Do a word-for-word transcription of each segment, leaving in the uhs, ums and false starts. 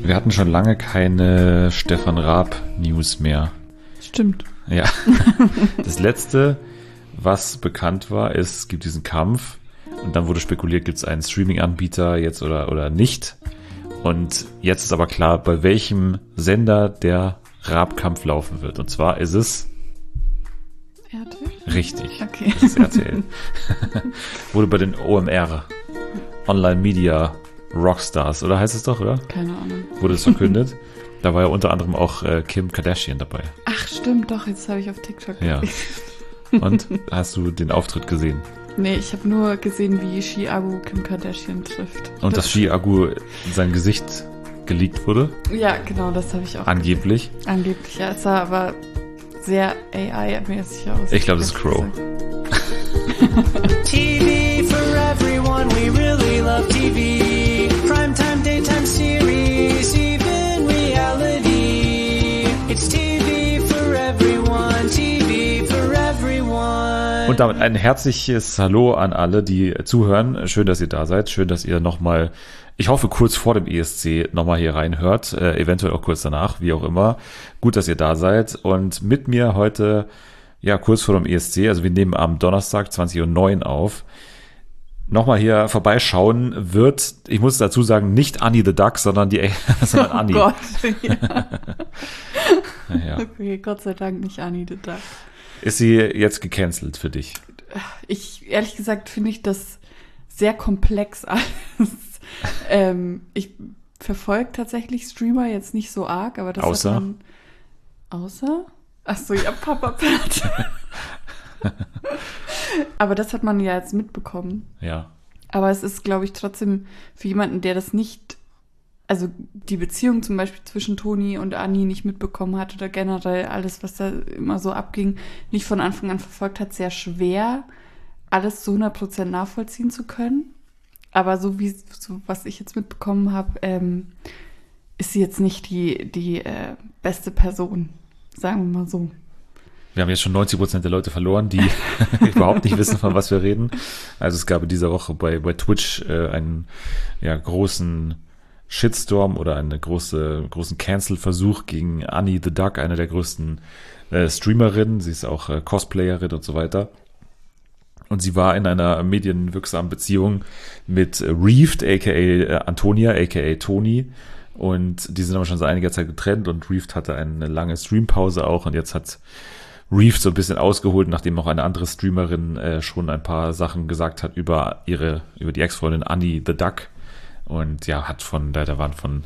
Wir hatten schon lange keine Stefan Raab-News mehr. Stimmt. Ja. Das letzte, was bekannt war, ist, es gibt diesen Kampf und dann wurde spekuliert, gibt es einen Streaming-Anbieter jetzt oder, oder nicht. Und jetzt ist aber klar, bei welchem Sender der Raab-Kampf laufen wird. Und zwar ist es R T L? Richtig. Okay. Das ist R T L. Wurde bei den O M R, Online Media Rockstars, oder heißt es doch, oder? Keine Ahnung. Wurde es verkündet. Da war ja unter anderem auch äh, Kim Kardashian dabei. Ach, stimmt, doch, jetzt habe ich auf TikTok Ja. gesehen. Und hast du den Auftritt gesehen? Nee, ich habe nur gesehen, wie Chiago Kim Kardashian trifft. Und dass Chiago in sein Gesicht geleakt wurde? Ja, genau, das habe ich auch Angeblich. gesehen. Angeblich, ja. Es sah aber sehr A I-mäßig aus. Ich glaube, das ist Crow. T V for everyone, we really love T V. Primetime, daytime series, even reality. It's T V for everyone, T V for everyone. Und damit ein herzliches Hallo an alle, die zuhören. Schön, dass ihr da seid. Schön, dass ihr nochmal, ich hoffe, kurz vor dem E S C nochmal hier reinhört. Äh, eventuell auch kurz danach, wie auch immer. Gut, dass ihr da seid. Und mit mir heute, ja, kurz vor dem E S C, also wir nehmen am Donnerstag zwanzig Uhr neun auf, nochmal hier vorbeischauen wird, ich muss dazu sagen, nicht Annie the Duck, sondern die, sondern Oh Annie. Gott, ja. Ja. Okay, Gott sei Dank nicht Annie the Duck. Ist sie jetzt gecancelt für dich? Ich, ehrlich gesagt, finde ich das sehr komplex alles. ähm, ich verfolge tatsächlich Streamer jetzt nicht so arg, aber das Außer? hat man... Außer? Achso, ja, Papa Platt. Aber das hat man ja jetzt mitbekommen. Ja. Aber es ist, glaube ich, trotzdem für jemanden, der das nicht, also die Beziehung zum Beispiel zwischen Toni und Annie nicht mitbekommen hat oder generell alles, was da immer so abging, nicht von Anfang an verfolgt hat, sehr schwer, alles zu hundert Prozent nachvollziehen zu können. Aber so wie, so was ich jetzt mitbekommen habe, ähm, ist sie jetzt nicht die, die äh, beste Person, sagen wir mal so. Wir haben jetzt schon neunzig Prozent der Leute verloren, die überhaupt nicht wissen, von was wir reden. Also es gab in dieser Woche bei, bei Twitch äh, einen ja, großen Shitstorm oder einen große, großen Cancel-Versuch gegen Annie the Duck, eine der größten äh, Streamerinnen. Sie ist auch äh, Cosplayerin und so weiter. Und sie war in einer medienwirksamen Beziehung mit äh, Reefed, aka äh, Antonia, aka Toni. Und die sind aber schon seit einiger Zeit getrennt und Reefed hatte eine lange Streampause auch und jetzt hat Reefed so ein bisschen ausgeholt, nachdem auch eine andere Streamerin äh, schon ein paar Sachen gesagt hat über ihre, über die Ex-Freundin Annie the Duck. Und ja, hat von, da, da waren von,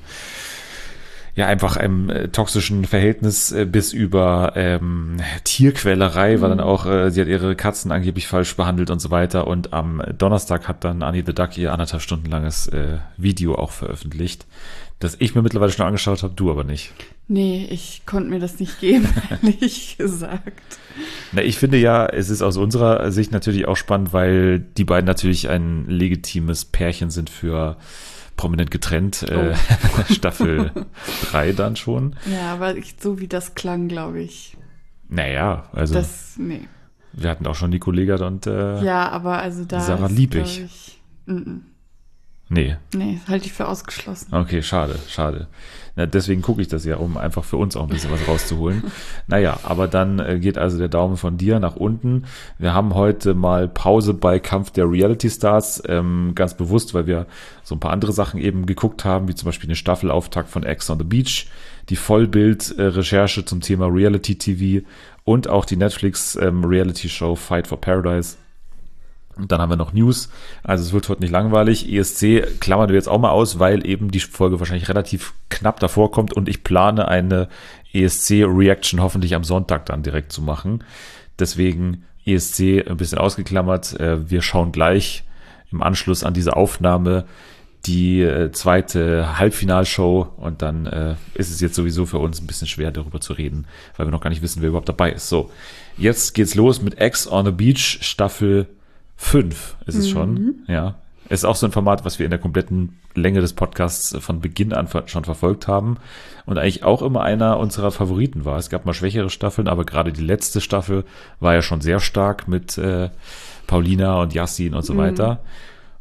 ja, einfach einem äh, toxischen Verhältnis äh, bis über ähm, Tierquälerei, mhm. war dann auch, äh, sie hat ihre Katzen angeblich falsch behandelt und so weiter. Und am Donnerstag hat dann Annie the Duck ihr anderthalb Stunden langes äh, Video auch veröffentlicht, das ich mir mittlerweile schon angeschaut habe, du aber nicht. Nee, ich konnte mir das nicht geben, ehrlich gesagt. Na, ich finde ja, es ist aus unserer Sicht natürlich auch spannend, weil die beiden natürlich ein legitimes Pärchen sind für prominent getrennt, oh. äh, Staffel drei dann schon. Ja, aber ich, so wie das klang, glaube ich. Naja, also das, nee. wir hatten auch schon Nico Legert und äh, ja, aber also da Sarah ist, Liebig. Ich, n Nee. Nee, halte ich für ausgeschlossen. Okay, schade, schade. Na, deswegen gucke ich das ja, um einfach für uns auch ein bisschen was rauszuholen. Naja, aber dann äh, geht also der Daumen von dir nach unten. Wir haben heute mal Pause bei Kampf der Reality Stars, ähm, ganz bewusst, weil wir so ein paar andere Sachen eben geguckt haben, wie zum Beispiel eine Staffelauftakt von Ex on the Beach, die Vollbild-Recherche zum Thema Reality T V und auch die Netflix-Reality-Show Fight for Paradise. Und dann haben wir noch News, also es wird heute nicht langweilig. E S C klammern wir jetzt auch mal aus, weil eben die Folge wahrscheinlich relativ knapp davor kommt und ich plane eine E S C-Reaction hoffentlich am Sonntag dann direkt zu machen. Deswegen E S C ein bisschen ausgeklammert. Wir schauen gleich im Anschluss an diese Aufnahme die zweite Halbfinalshow und dann ist es jetzt sowieso für uns ein bisschen schwer darüber zu reden, weil wir noch gar nicht wissen, wer überhaupt dabei ist. So, jetzt geht's los mit Ex on the Beach, Staffel fünf ist es mhm. schon, ja. Es ist auch so ein Format, was wir in der kompletten Länge des Podcasts von Beginn an schon verfolgt haben und eigentlich auch immer einer unserer Favoriten war. Es gab mal schwächere Staffeln, aber gerade die letzte Staffel war ja schon sehr stark mit äh, Paulina und Yassin und so mhm. weiter.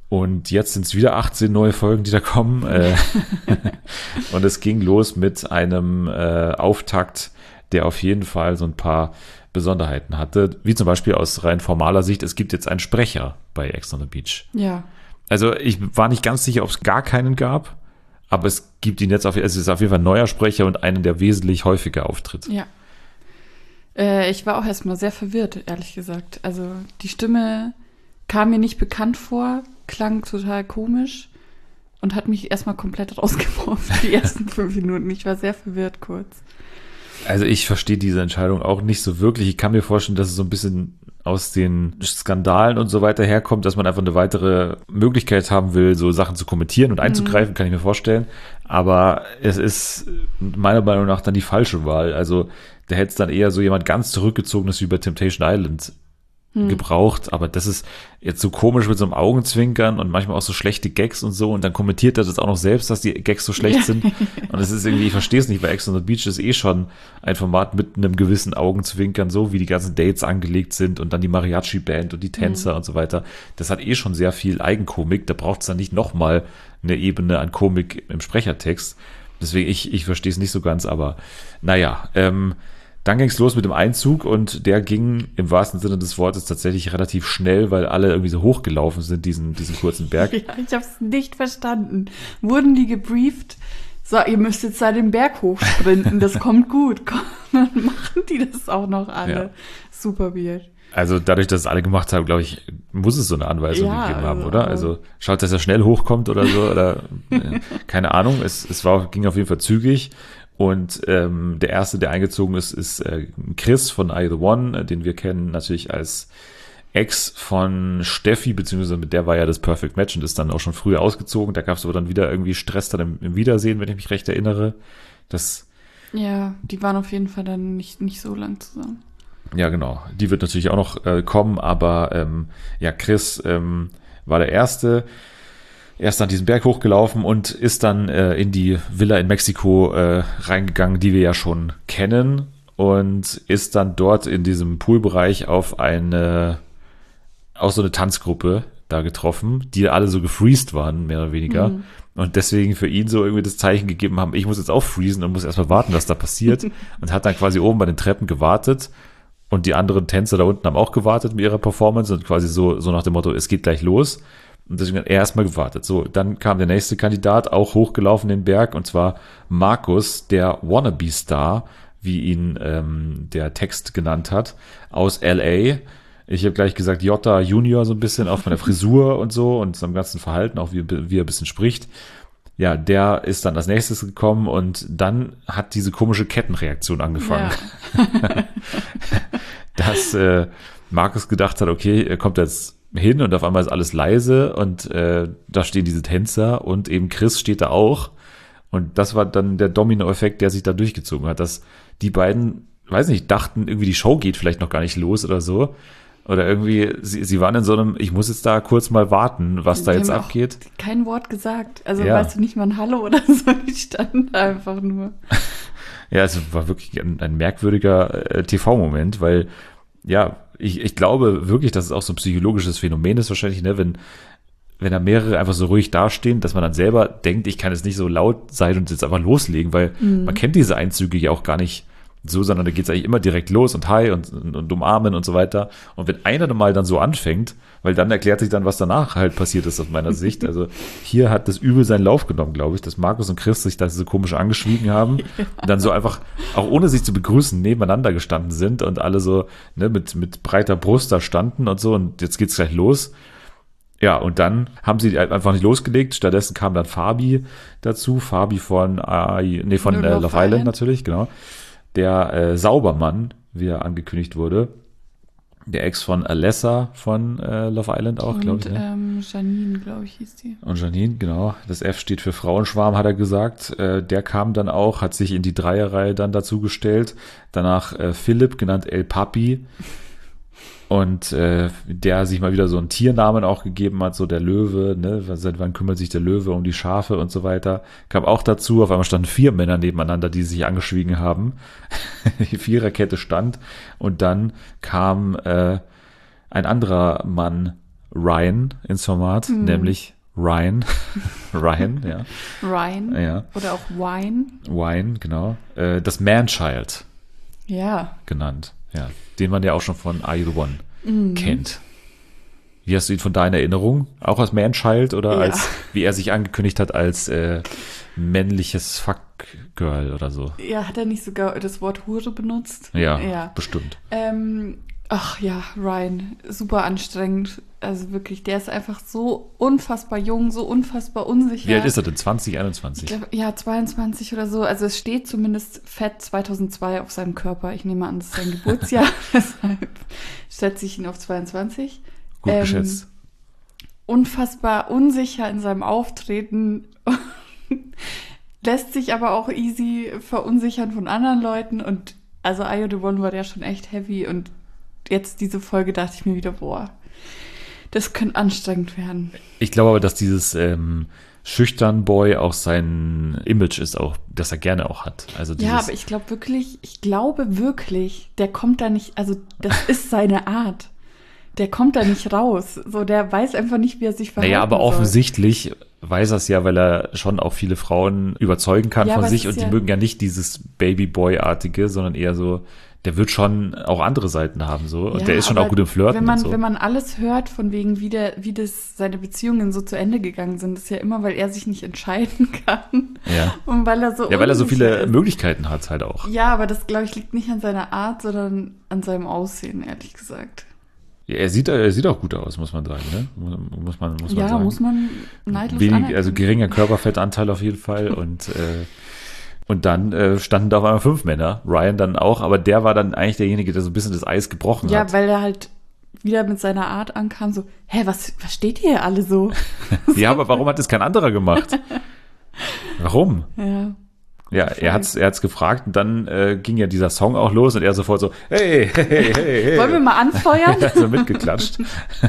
Und jetzt sind es wieder achtzehn neue Folgen, die da kommen. Äh, und es ging los mit einem äh, Auftakt, der auf jeden Fall so ein paar Besonderheiten hatte. Wie zum Beispiel aus rein formaler Sicht, es gibt jetzt einen Sprecher bei Ex on the Beach. Ja. Also ich war nicht ganz sicher, ob es gar keinen gab, aber es gibt ihn jetzt auf, es ist auf jeden Fall ein neuer Sprecher und einen, der wesentlich häufiger auftritt. Ja. Äh, ich war auch erstmal sehr verwirrt, ehrlich gesagt. Also die Stimme kam mir nicht bekannt vor, klang total komisch und hat mich erstmal komplett rausgeworfen, die ersten fünf Minuten. Ich war sehr verwirrt kurz. Also ich verstehe diese Entscheidung auch nicht so wirklich. Ich kann mir vorstellen, dass es so ein bisschen aus den Skandalen und so weiter herkommt, dass man einfach eine weitere Möglichkeit haben will, so Sachen zu kommentieren und einzugreifen, mhm. kann ich mir vorstellen. Aber es ist meiner Meinung nach dann die falsche Wahl. Also da hätte es dann eher so jemand ganz Zurückgezogenes wie bei Temptation Island hm. gebraucht, aber das ist jetzt so komisch mit so einem Augenzwinkern und manchmal auch so schlechte Gags und so und dann kommentiert er das auch noch selbst, dass die Gags so schlecht sind und es ist irgendwie, ich verstehe es nicht, bei Ex on the Beach ist eh schon ein Format mit einem gewissen Augenzwinkern, so wie die ganzen Dates angelegt sind und dann die Mariachi-Band und die Tänzer hm. und so weiter, das hat eh schon sehr viel Eigenkomik, da braucht es dann nicht nochmal eine Ebene an Komik im Sprechertext, deswegen ich, ich verstehe es nicht so ganz, aber naja, ähm, dann ging es los mit dem Einzug und der ging im wahrsten Sinne des Wortes tatsächlich relativ schnell, weil alle irgendwie so hochgelaufen sind, diesen, diesen kurzen Berg. Ja, ich habe es nicht verstanden. Wurden die gebrieft? So, ihr müsst jetzt da den Berg hochsprinten, das kommt gut. Dann machen die das auch noch alle. Ja. Super weird. Also dadurch, dass es alle gemacht haben, glaube ich, muss es so eine Anweisung ja, gegeben haben, also, oder? Also schaut, dass er schnell hochkommt oder so, oder äh, keine Ahnung. Es, es war, ging auf jeden Fall zügig. Und ähm, der erste, der eingezogen ist, ist äh, Chris von I The One, äh, den wir kennen natürlich als Ex von Steffi, beziehungsweise mit der war ja das Perfect Match und ist dann auch schon früher ausgezogen. Da gab es aber dann wieder irgendwie Stress dann im, im Wiedersehen, wenn ich mich recht erinnere. Das ja, die waren auf jeden Fall dann nicht, nicht so lang zusammen. Ja, genau. Die wird natürlich auch noch äh, kommen, aber ähm, ja, Chris ähm, war der Erste. Er ist dann diesen Berg hochgelaufen und ist dann äh, in die Villa in Mexiko äh, reingegangen, die wir ja schon kennen und ist dann dort in diesem Poolbereich auf eine, auch so eine Tanzgruppe da getroffen, die alle so gefreezed waren, mehr oder weniger. Mhm. Und deswegen für ihn so irgendwie das Zeichen gegeben haben, ich muss jetzt auch freezen und muss erstmal warten, was da passiert. Und hat dann quasi oben bei den Treppen gewartet und die anderen Tänzer da unten haben auch gewartet mit ihrer Performance und quasi so, so nach dem Motto, es geht gleich los. Und deswegen hat er erstmal gewartet. So, dann kam der nächste Kandidat, auch hochgelaufen den Berg, und zwar Markus, der Wannabe-Star, wie ihn ähm, der Text genannt hat, aus L A. Ich habe gleich gesagt, Jota Junior so ein bisschen, auch von der Frisur und so und seinem ganzen Verhalten, auch wie, wie er ein bisschen spricht. Ja, der ist dann als nächstes gekommen und dann hat diese komische Kettenreaktion angefangen. Ja. Dass äh, Markus gedacht hat, okay, er kommt jetzt hin und auf einmal ist alles leise und äh, da stehen diese Tänzer und eben Chris steht da auch und das war dann der Domino-Effekt, der sich da durchgezogen hat, dass die beiden, weiß nicht, dachten irgendwie die Show geht vielleicht noch gar nicht los oder so oder irgendwie, sie, sie waren in so einem, ich muss jetzt da kurz mal warten, was da jetzt abgeht. Kein Wort gesagt, also ja. Weißt du nicht mal ein Hallo oder so, die standen da einfach nur. Ja, es war wirklich ein, ein merkwürdiger äh, T V-Moment, weil ja, Ich, ich glaube wirklich, dass es auch so ein psychologisches Phänomen ist wahrscheinlich, ne, wenn, wenn da mehrere einfach so ruhig dastehen, dass man dann selber denkt, ich kann jetzt nicht so laut sein und jetzt einfach loslegen, weil mhm. man kennt diese Einzüge ja auch gar nicht so, sondern da geht es eigentlich immer direkt los und hi und, und, und umarmen und so weiter. Und wenn einer mal dann so anfängt, weil dann erklärt sich dann, was danach halt passiert ist aus meiner Sicht. Also hier hat das übel seinen Lauf genommen, glaube ich, dass Markus und Chris sich da so komisch angeschwiegen haben ja. und dann so einfach, auch ohne sich zu begrüßen, nebeneinander gestanden sind und alle so ne, mit, mit breiter Brust da standen und so und jetzt geht's gleich los. Ja, und dann haben sie einfach nicht losgelegt. Stattdessen kam dann Fabi dazu. Fabi von, äh, nee, von äh, Love Island natürlich, genau. Der äh, Saubermann, wie er angekündigt wurde. Der Ex von Alessa von äh, Love Island auch, glaube ich. Und ne? ähm, Janine, glaube ich, hieß die. Und Janine, genau. Das F steht für Frauenschwarm, hat er gesagt. Äh, der kam dann auch, hat sich in die Dreierreihe dann dazu gestellt. Danach äh, Philipp, genannt El Papi. Und äh, der sich mal wieder so einen Tiernamen auch gegeben hat, so der Löwe, ne? Seit wann kümmert sich der Löwe um die Schafe und so weiter. Kam auch dazu, auf einmal standen vier Männer nebeneinander, die sich angeschwiegen haben. Die Viererkette stand und dann kam äh, ein anderer Mann Ryan ins Format, Mhm. nämlich Ryan. Ryan, ja. Ryan Ja. oder auch Wine. Wine, genau. Äh, das Man-Child Ja. genannt, ja. Den man ja auch schon von Are You The One Mhm. kennt. Wie hast du ihn von deiner Erinnerung? Auch als Man-Child oder Ja. als, wie er sich angekündigt hat, als äh, männliches Fuck-Girl oder so? Ja, hat er nicht sogar das Wort Hure benutzt? Ja, Ja. bestimmt. Ähm, ach ja, Ryan, super anstrengend. Also wirklich, der ist einfach so unfassbar jung, so unfassbar unsicher. Wie alt ist er denn? zwanzig, Ich einundzwanzig? glaub, ja, zweiundzwanzig oder so. Also es steht zumindest fett zweitausendzwei auf seinem Körper. Ich nehme an, das ist sein Geburtsjahr. Deshalb schätze ich ihn auf zweiundzwanzig. Gut Ähm, geschätzt. Unfassbar unsicher in seinem Auftreten. Lässt sich aber auch easy verunsichern von anderen Leuten. Und also Are You The One war der schon echt heavy. Und jetzt diese Folge dachte ich mir wieder, boah, das könnte anstrengend werden. Ich glaube aber, dass dieses ähm, schüchtern Boy auch sein Image ist, auch, das er gerne auch hat. Also dieses, Ja, aber ich glaube wirklich, ich glaube wirklich, der kommt da nicht, also das ist seine Art. Der kommt da nicht raus. So, der weiß einfach nicht, wie er sich verhalten naja, aber soll. offensichtlich weiß er es ja, weil er schon auch viele Frauen überzeugen kann Ja, von aber sich es und ist die ja- mögen ja nicht dieses Baby-Boy-artige, sondern eher so, der wird schon auch andere Seiten haben so und Ja, der ist schon aber auch gut im Flirten wenn man, und so. Wenn man alles hört, von wegen, wie, der, wie das seine Beziehungen so zu Ende gegangen sind, ist ja immer, weil er sich nicht entscheiden kann. Ja. Und weil er so Ja, weil er so unsicher viele ist. Möglichkeiten hat halt auch. Ja, aber das, glaube ich, liegt nicht an seiner Art, sondern an seinem Aussehen, ehrlich gesagt. Ja, er sieht, er sieht auch gut aus, muss man sagen, ne? Muss man, muss man Ja, sagen. muss man neidlos Wenig, anerkennen. also geringer Körperfettanteil auf jeden Fall und äh, und dann äh, standen da auf einmal fünf Männer, Ryan dann auch, aber der war dann eigentlich derjenige, der so ein bisschen das Eis gebrochen Ja, hat. weil er halt wieder mit seiner Art ankam, so, hä, was, was steht hier alle so? Ja, aber warum hat das kein anderer gemacht? Warum? Ja. Ja, er hat's, er hat's gefragt und dann äh, ging ja dieser Song auch los und er sofort so, hey, hey, hey, hey. Wollen wir mal anfeuern? so mitgeklatscht.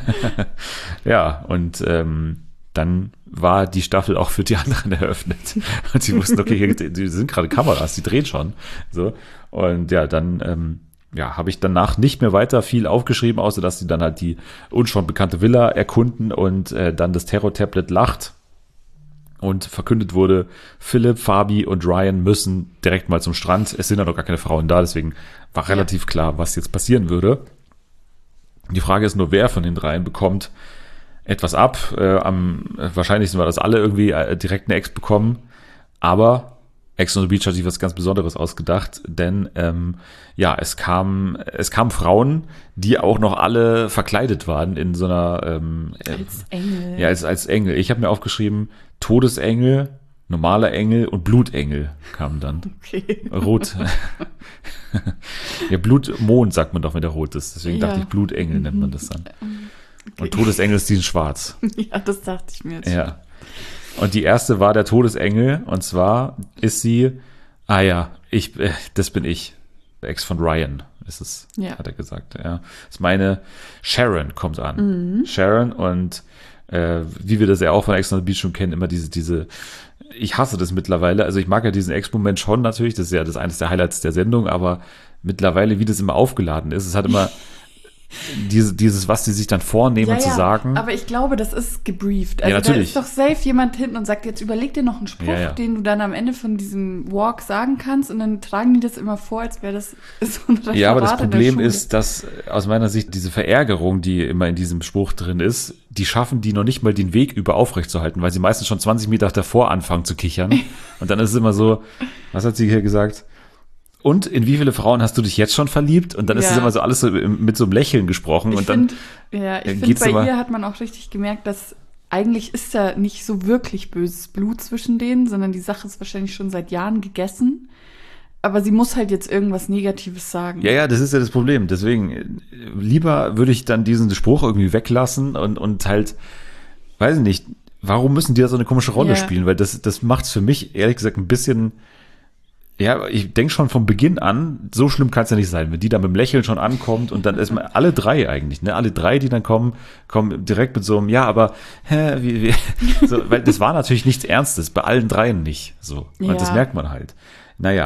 Ja, und ähm, dann war die Staffel auch für die anderen eröffnet. Und sie wussten, okay, hier die sind gerade Kameras, die drehen schon. So. Und ja, dann ähm, ja, habe ich danach nicht mehr weiter viel aufgeschrieben, außer dass sie dann halt die uns schon bekannte Villa erkunden und äh, dann das Terror-Tablet lacht. Und verkündet wurde, Philipp, Fabi und Ryan müssen direkt mal zum Strand. Es sind ja noch gar keine Frauen da, deswegen war relativ klar, was jetzt passieren würde. Die Frage ist nur, wer von den dreien bekommt etwas ab. Äh, am wahrscheinlichsten war das alle irgendwie äh, direkt eine Ex bekommen. Aber Ex on the Beach hat sich was ganz Besonderes ausgedacht, denn ähm, ja, es kam, es kamen Frauen, die auch noch alle verkleidet waren in so einer ähm, Als Engel. ja, als, als Engel. Ich habe mir aufgeschrieben, Todesengel, normaler Engel und Blutengel kamen dann. Okay. Rot. Ja, Blutmond sagt man doch, wenn der rot ist. Deswegen Ja. dachte ich, Blutengel nennt man das dann. Okay. Und Todesengel ist diesen schwarz. Ja, das dachte ich mir jetzt. Ja. Und die erste war der Todesengel. Und zwar ist sie, ah ja, ich, äh, das bin ich. Ex von Ryan ist es, Ja. hat er gesagt. Ja. Das ist meine Sharon kommt an. Mhm. Sharon und äh, wie wir das ja auch von Ex on the Beach schon kennen, immer diese, diese, ich hasse das mittlerweile. Also ich mag ja diesen Ex-Moment schon natürlich, das ist ja das eines der Highlights der Sendung, aber mittlerweile, wie das immer aufgeladen ist, es hat immer diese, dieses, was sie sich dann vornehmen Ja, zu ja, sagen. aber ich glaube, das ist gebrieft. Also Ja, natürlich. da ist doch safe jemand hinten und sagt, jetzt überleg dir noch einen Spruch, Ja, ja. den du dann am Ende von diesem Walk sagen kannst und dann tragen die das immer vor, als wäre das so ein Referat Ja, aber das in der Problem Schule. ist, dass aus meiner Sicht diese Verärgerung, die immer in diesem Spruch drin ist, die schaffen die noch nicht mal den Weg über aufrechtzuerhalten, weil sie meistens schon zwanzig Meter davor anfangen zu kichern. Und dann ist es immer so, was hat sie hier gesagt? Und in wie viele Frauen hast du dich jetzt schon verliebt? Und dann ist Ja. es immer so alles so mit so einem Lächeln gesprochen. Ich und dann finde, ja, ich äh, finde, geht's bei immer- ihr hat man auch richtig gemerkt, dass eigentlich ist da nicht so wirklich böses Blut zwischen denen, sondern die Sache ist wahrscheinlich schon seit Jahren gegessen. Aber sie muss halt jetzt irgendwas Negatives sagen. Ja, ja, das ist ja das Problem. Deswegen, äh, lieber würde ich dann diesen Spruch irgendwie weglassen und, und halt, weiß ich nicht, warum müssen die da so eine komische Rolle Ja. spielen? Weil das, das macht es für mich, ehrlich gesagt, ein bisschen, ja, ich denke schon von Beginn an, so schlimm kann es ja nicht sein, wenn die da mit dem Lächeln schon ankommt und dann erstmal alle drei eigentlich, ne, alle drei, die dann kommen, kommen direkt mit so einem, ja, aber, hä, wie, wie, so, weil das war natürlich nichts Ernstes, bei allen dreien nicht, so. Und Ja. das merkt man halt. Naja,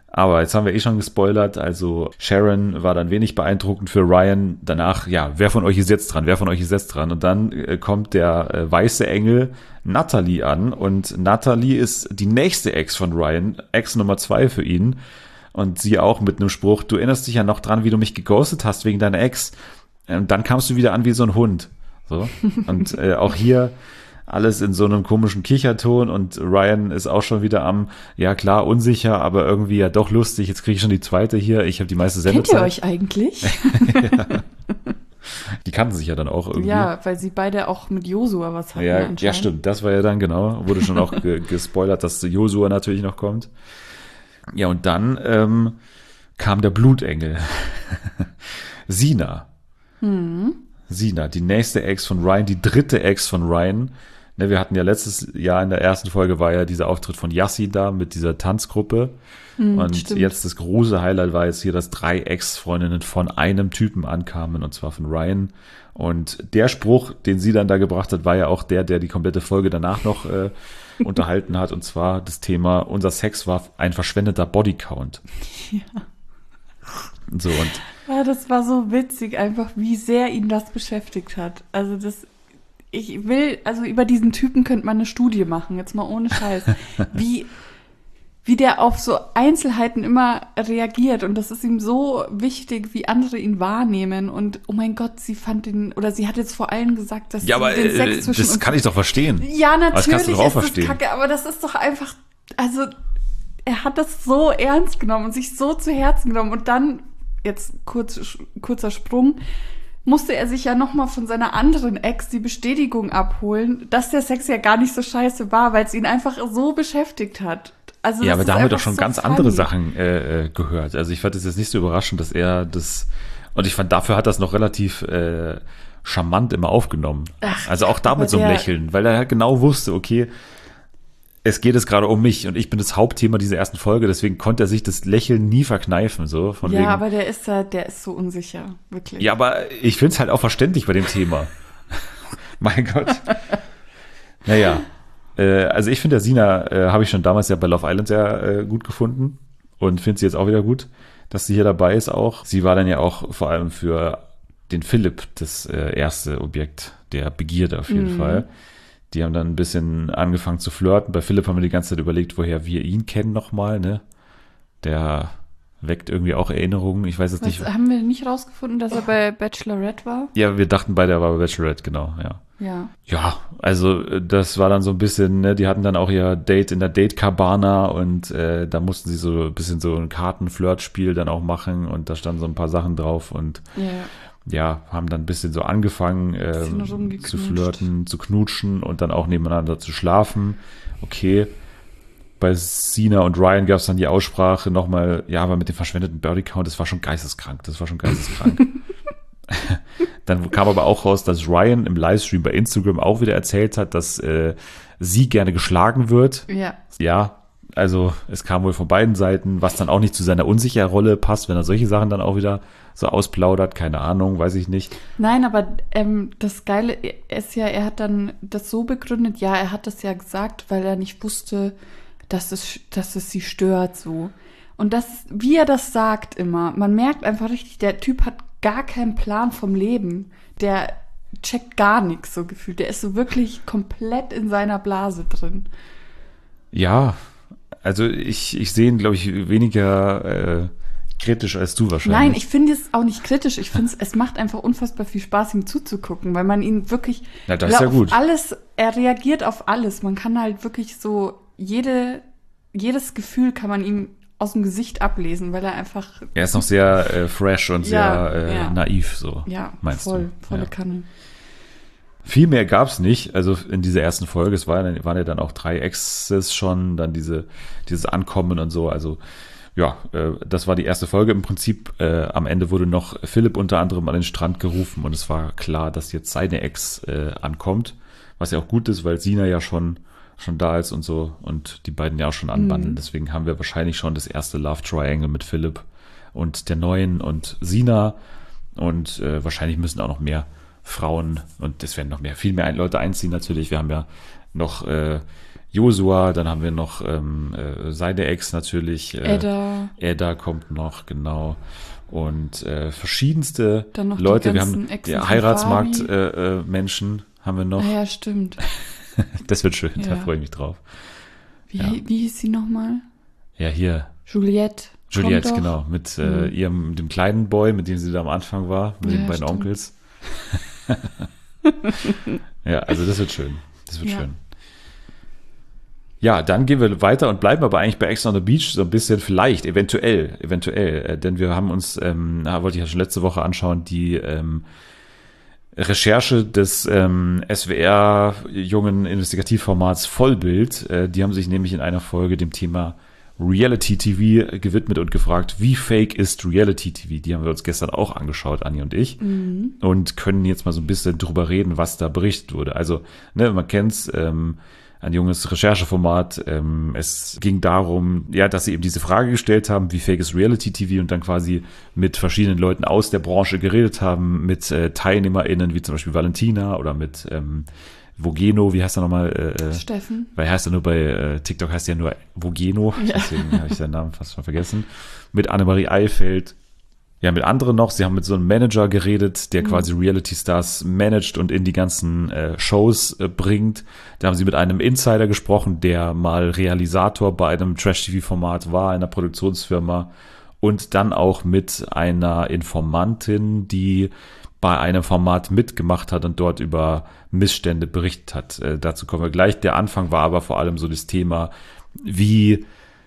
Aber jetzt haben wir eh schon gespoilert, also Sharon war dann wenig beeindruckend für Ryan. Danach, ja, wer von euch ist jetzt dran? Wer von euch ist jetzt dran? Und dann äh, kommt der äh, weiße Engel Natalie an und Natalie ist die nächste Ex von Ryan, Ex Nummer zwei für ihn. Und sie auch mit einem Spruch, du erinnerst dich ja noch dran, wie du mich geghostet hast wegen deiner Ex. Und dann kamst du wieder an wie so ein Hund. So. Und äh, auch hier alles in so einem komischen Kicherton und Ryan ist auch schon wieder am, ja klar, unsicher, aber irgendwie ja doch lustig. Jetzt kriege ich schon die zweite hier. Ich habe die meiste Sendezeit. Kennt ihr euch eigentlich? Ja. Die kannten sich ja dann auch irgendwie. Ja, weil sie beide auch mit Josua was hatten. Ja, ja, stimmt. Das war ja dann genau. Wurde schon auch ge- gespoilert, dass Josua natürlich noch kommt. Ja, und dann ähm, kam der Blutengel. Sina. Hm. Sina, die nächste Ex von Ryan, die dritte Ex von Ryan. Ne, wir hatten ja letztes Jahr in der ersten Folge war ja dieser Auftritt von Yassi da mit dieser Tanzgruppe. Hm, und stimmt. jetzt das große Highlight war jetzt hier, dass drei Ex-Freundinnen von einem Typen ankamen, und zwar von Ryan. Und der Spruch, den sie dann da gebracht hat, war ja auch der, der die komplette Folge danach noch äh, unterhalten hat. Und zwar das Thema, unser Sex war ein verschwendeter Bodycount. Ja. So, und Ja, das war so witzig, einfach wie sehr ihn das beschäftigt hat. Also das, ich will, also über diesen Typen könnte man eine Studie machen, jetzt mal ohne Scheiß. Wie, wie der auf so Einzelheiten immer reagiert und das ist ihm so wichtig, wie andere ihn wahrnehmen und oh mein Gott, sie fand ihn, oder sie hat jetzt vor allem gesagt, dass ja, sie aber den äh, Sex zwischen das uns... kann ich doch verstehen. Ja, Das kannst natürlich du doch auch ist das verstehen. kacke, aber das ist doch einfach, also er hat das so ernst genommen und sich so zu Herzen genommen und dann, jetzt kurz, kurzer Sprung, musste er sich ja nochmal von seiner anderen Ex die Bestätigung abholen, dass der Sex ja gar nicht so scheiße war, weil es ihn einfach so beschäftigt hat. Also Ja, das aber ist da haben wir einfach doch schon so ganz funny. andere Sachen äh, äh, gehört. Also ich fand es jetzt nicht so überraschend, dass er das, und ich fand, dafür hat er es noch relativ äh, charmant immer aufgenommen. Ach, also auch da aber mit so einem der- Lächeln, weil er halt genau wusste, okay, es geht jetzt gerade um mich und ich bin das Hauptthema dieser ersten Folge, deswegen konnte er sich das Lächeln nie verkneifen, so von Ja, wegen. aber der ist da, der ist so unsicher, wirklich. Ja, aber ich finde es halt auch verständlich bei dem Thema. Mein Gott. Naja, äh, also ich finde der Sina, äh, habe ich schon damals ja bei Love Island sehr äh, gut gefunden und finde sie jetzt auch wieder gut, dass sie hier dabei ist auch. Sie war dann ja auch vor allem für den Philipp das äh, erste Objekt der Begierde auf jeden Mhm. Fall. Die haben dann ein bisschen angefangen zu flirten. Bei Philipp haben wir die ganze Zeit überlegt, woher wir ihn kennen nochmal, ne? Der weckt irgendwie auch Erinnerungen. Ich weiß jetzt Was, nicht. haben wir nicht rausgefunden, dass er bei Bachelorette war? Ja, wir dachten beide, er war bei Bachelorette, genau, ja. Ja. Ja, also äh, das war dann so ein bisschen, ne, die hatten dann auch ihr Date in der Date Cabana und äh, da mussten sie so ein bisschen so ein Karten-Flirt-Spiel dann auch machen und da standen so ein paar Sachen drauf und Ja. ja, haben dann ein bisschen so angefangen Bisschen ähm, rumgeknutscht. zu flirten, zu knutschen und dann auch nebeneinander zu schlafen. Okay. Bei Sina und Ryan gab es dann die Aussprache nochmal, ja, aber mit dem verschwendeten Birdie-Count, das war schon geisteskrank, das war schon geisteskrank. Dann kam aber auch raus, dass Ryan im Livestream bei Instagram auch wieder erzählt hat, dass äh, sie gerne geschlagen wird. Ja. Ja, also es kam wohl von beiden Seiten, was dann auch nicht zu seiner unsicheren Rolle passt, wenn er solche Sachen dann auch wieder so ausplaudert, keine Ahnung, weiß ich nicht. Nein, aber ähm, das Geile ist ja, er hat dann das so begründet, ja, er hat das ja gesagt, weil er nicht wusste, dass es, dass es sie stört so. Und das, wie er das sagt immer, man merkt einfach richtig, der Typ hat gar keinen Plan vom Leben. Der checkt gar nichts so gefühlt. Der ist so wirklich komplett in seiner Blase drin. Ja, also ich, ich sehe ihn, glaube ich, weniger äh, kritisch als du wahrscheinlich. Nein, ich finde es auch nicht kritisch. Ich finde es, es macht einfach unfassbar viel Spaß, ihm zuzugucken, weil man ihn wirklich, Na, das ist ja auf gut. alles, er reagiert auf alles. Man kann halt wirklich so jede, jedes Gefühl kann man ihm aus dem Gesicht ablesen, weil er einfach, Er ist noch sehr äh, fresh und Ja, sehr äh, ja. naiv, so ja, meinst voll, du? volle Ja. Kanne. Viel mehr gab's nicht, also in dieser ersten Folge, es waren, waren ja dann auch drei Exes schon, dann diese, dieses Ankommen und so, also ja, äh, das war die erste Folge. Im Prinzip äh, am Ende wurde noch Philipp unter anderem an den Strand gerufen und es war klar, dass jetzt seine Ex äh, ankommt, was ja auch gut ist, weil Sina ja schon schon da ist und so und die beiden ja auch schon anbandeln. Mhm. Deswegen haben wir wahrscheinlich schon das erste Love Triangle mit Philipp und der Neuen und Sina und äh, wahrscheinlich müssen auch noch mehr Frauen und es werden noch mehr, viel mehr Leute einziehen natürlich. Wir haben ja noch äh, Josua, dann haben wir noch ähm, äh, seine Ex natürlich. Äh, Edda. Edda kommt noch, genau. Und äh, verschiedenste Dann noch die Leute. Wir ganzen haben Exen der von Heiratsmarkt Fabi. äh, äh, Menschen haben wir noch. Ah ja, stimmt. Das wird schön, da Ja. freue ich mich drauf. Wie, Ja. wie hieß sie nochmal? Ja, hier. Juliette. Juliette, Kommt doch. genau, mit äh, Mhm. ihrem, dem kleinen Boy, mit dem sie da am Anfang war, mit Ja, den beiden stimmt. Onkels. Ja, also das wird schön. Das wird Ja. schön. Ja, dann gehen wir weiter und bleiben aber eigentlich bei Ex on the Beach so ein bisschen vielleicht, eventuell, eventuell, äh, denn wir haben uns, ähm, na, wollte ich ja schon letzte Woche anschauen, die ähm, Recherche des ähm, S W R-jungen Investigativformats Vollbild. Äh, die haben sich nämlich in einer Folge dem Thema Reality-T V gewidmet und gefragt, wie fake ist Reality-T V? Die haben wir uns gestern auch angeschaut, Anni und ich, Mhm. und können jetzt mal so ein bisschen drüber reden, was da berichtet wurde. Also, ne, man kennt's, ähm, ein junges Rechercheformat. Ähm, es ging darum, ja, dass sie eben diese Frage gestellt haben, wie fake ist Reality-T V, und dann quasi mit verschiedenen Leuten aus der Branche geredet haben, mit äh, TeilnehmerInnen, wie zum Beispiel Valentina oder mit ähm, Vogeno, wie heißt er nochmal? Äh, äh, Steffen. weil er heißt ja nur bei äh, TikTok heißt er ja nur Vogeno, Ja. deswegen habe ich seinen Namen fast schon vergessen. Mit Annemarie Eilfeld. Ja, mit anderen noch. Sie haben mit so einem Manager geredet, der Mhm. quasi Reality-Stars managt und in die ganzen äh, Shows äh, bringt. Da haben sie mit einem Insider gesprochen, der mal Realisator bei einem Trash-T V-Format war, einer Produktionsfirma. Und dann auch mit einer Informantin, die bei einem Format mitgemacht hat und dort über Missstände berichtet hat. Äh, dazu kommen wir gleich. Der Anfang war aber vor allem so das Thema, wie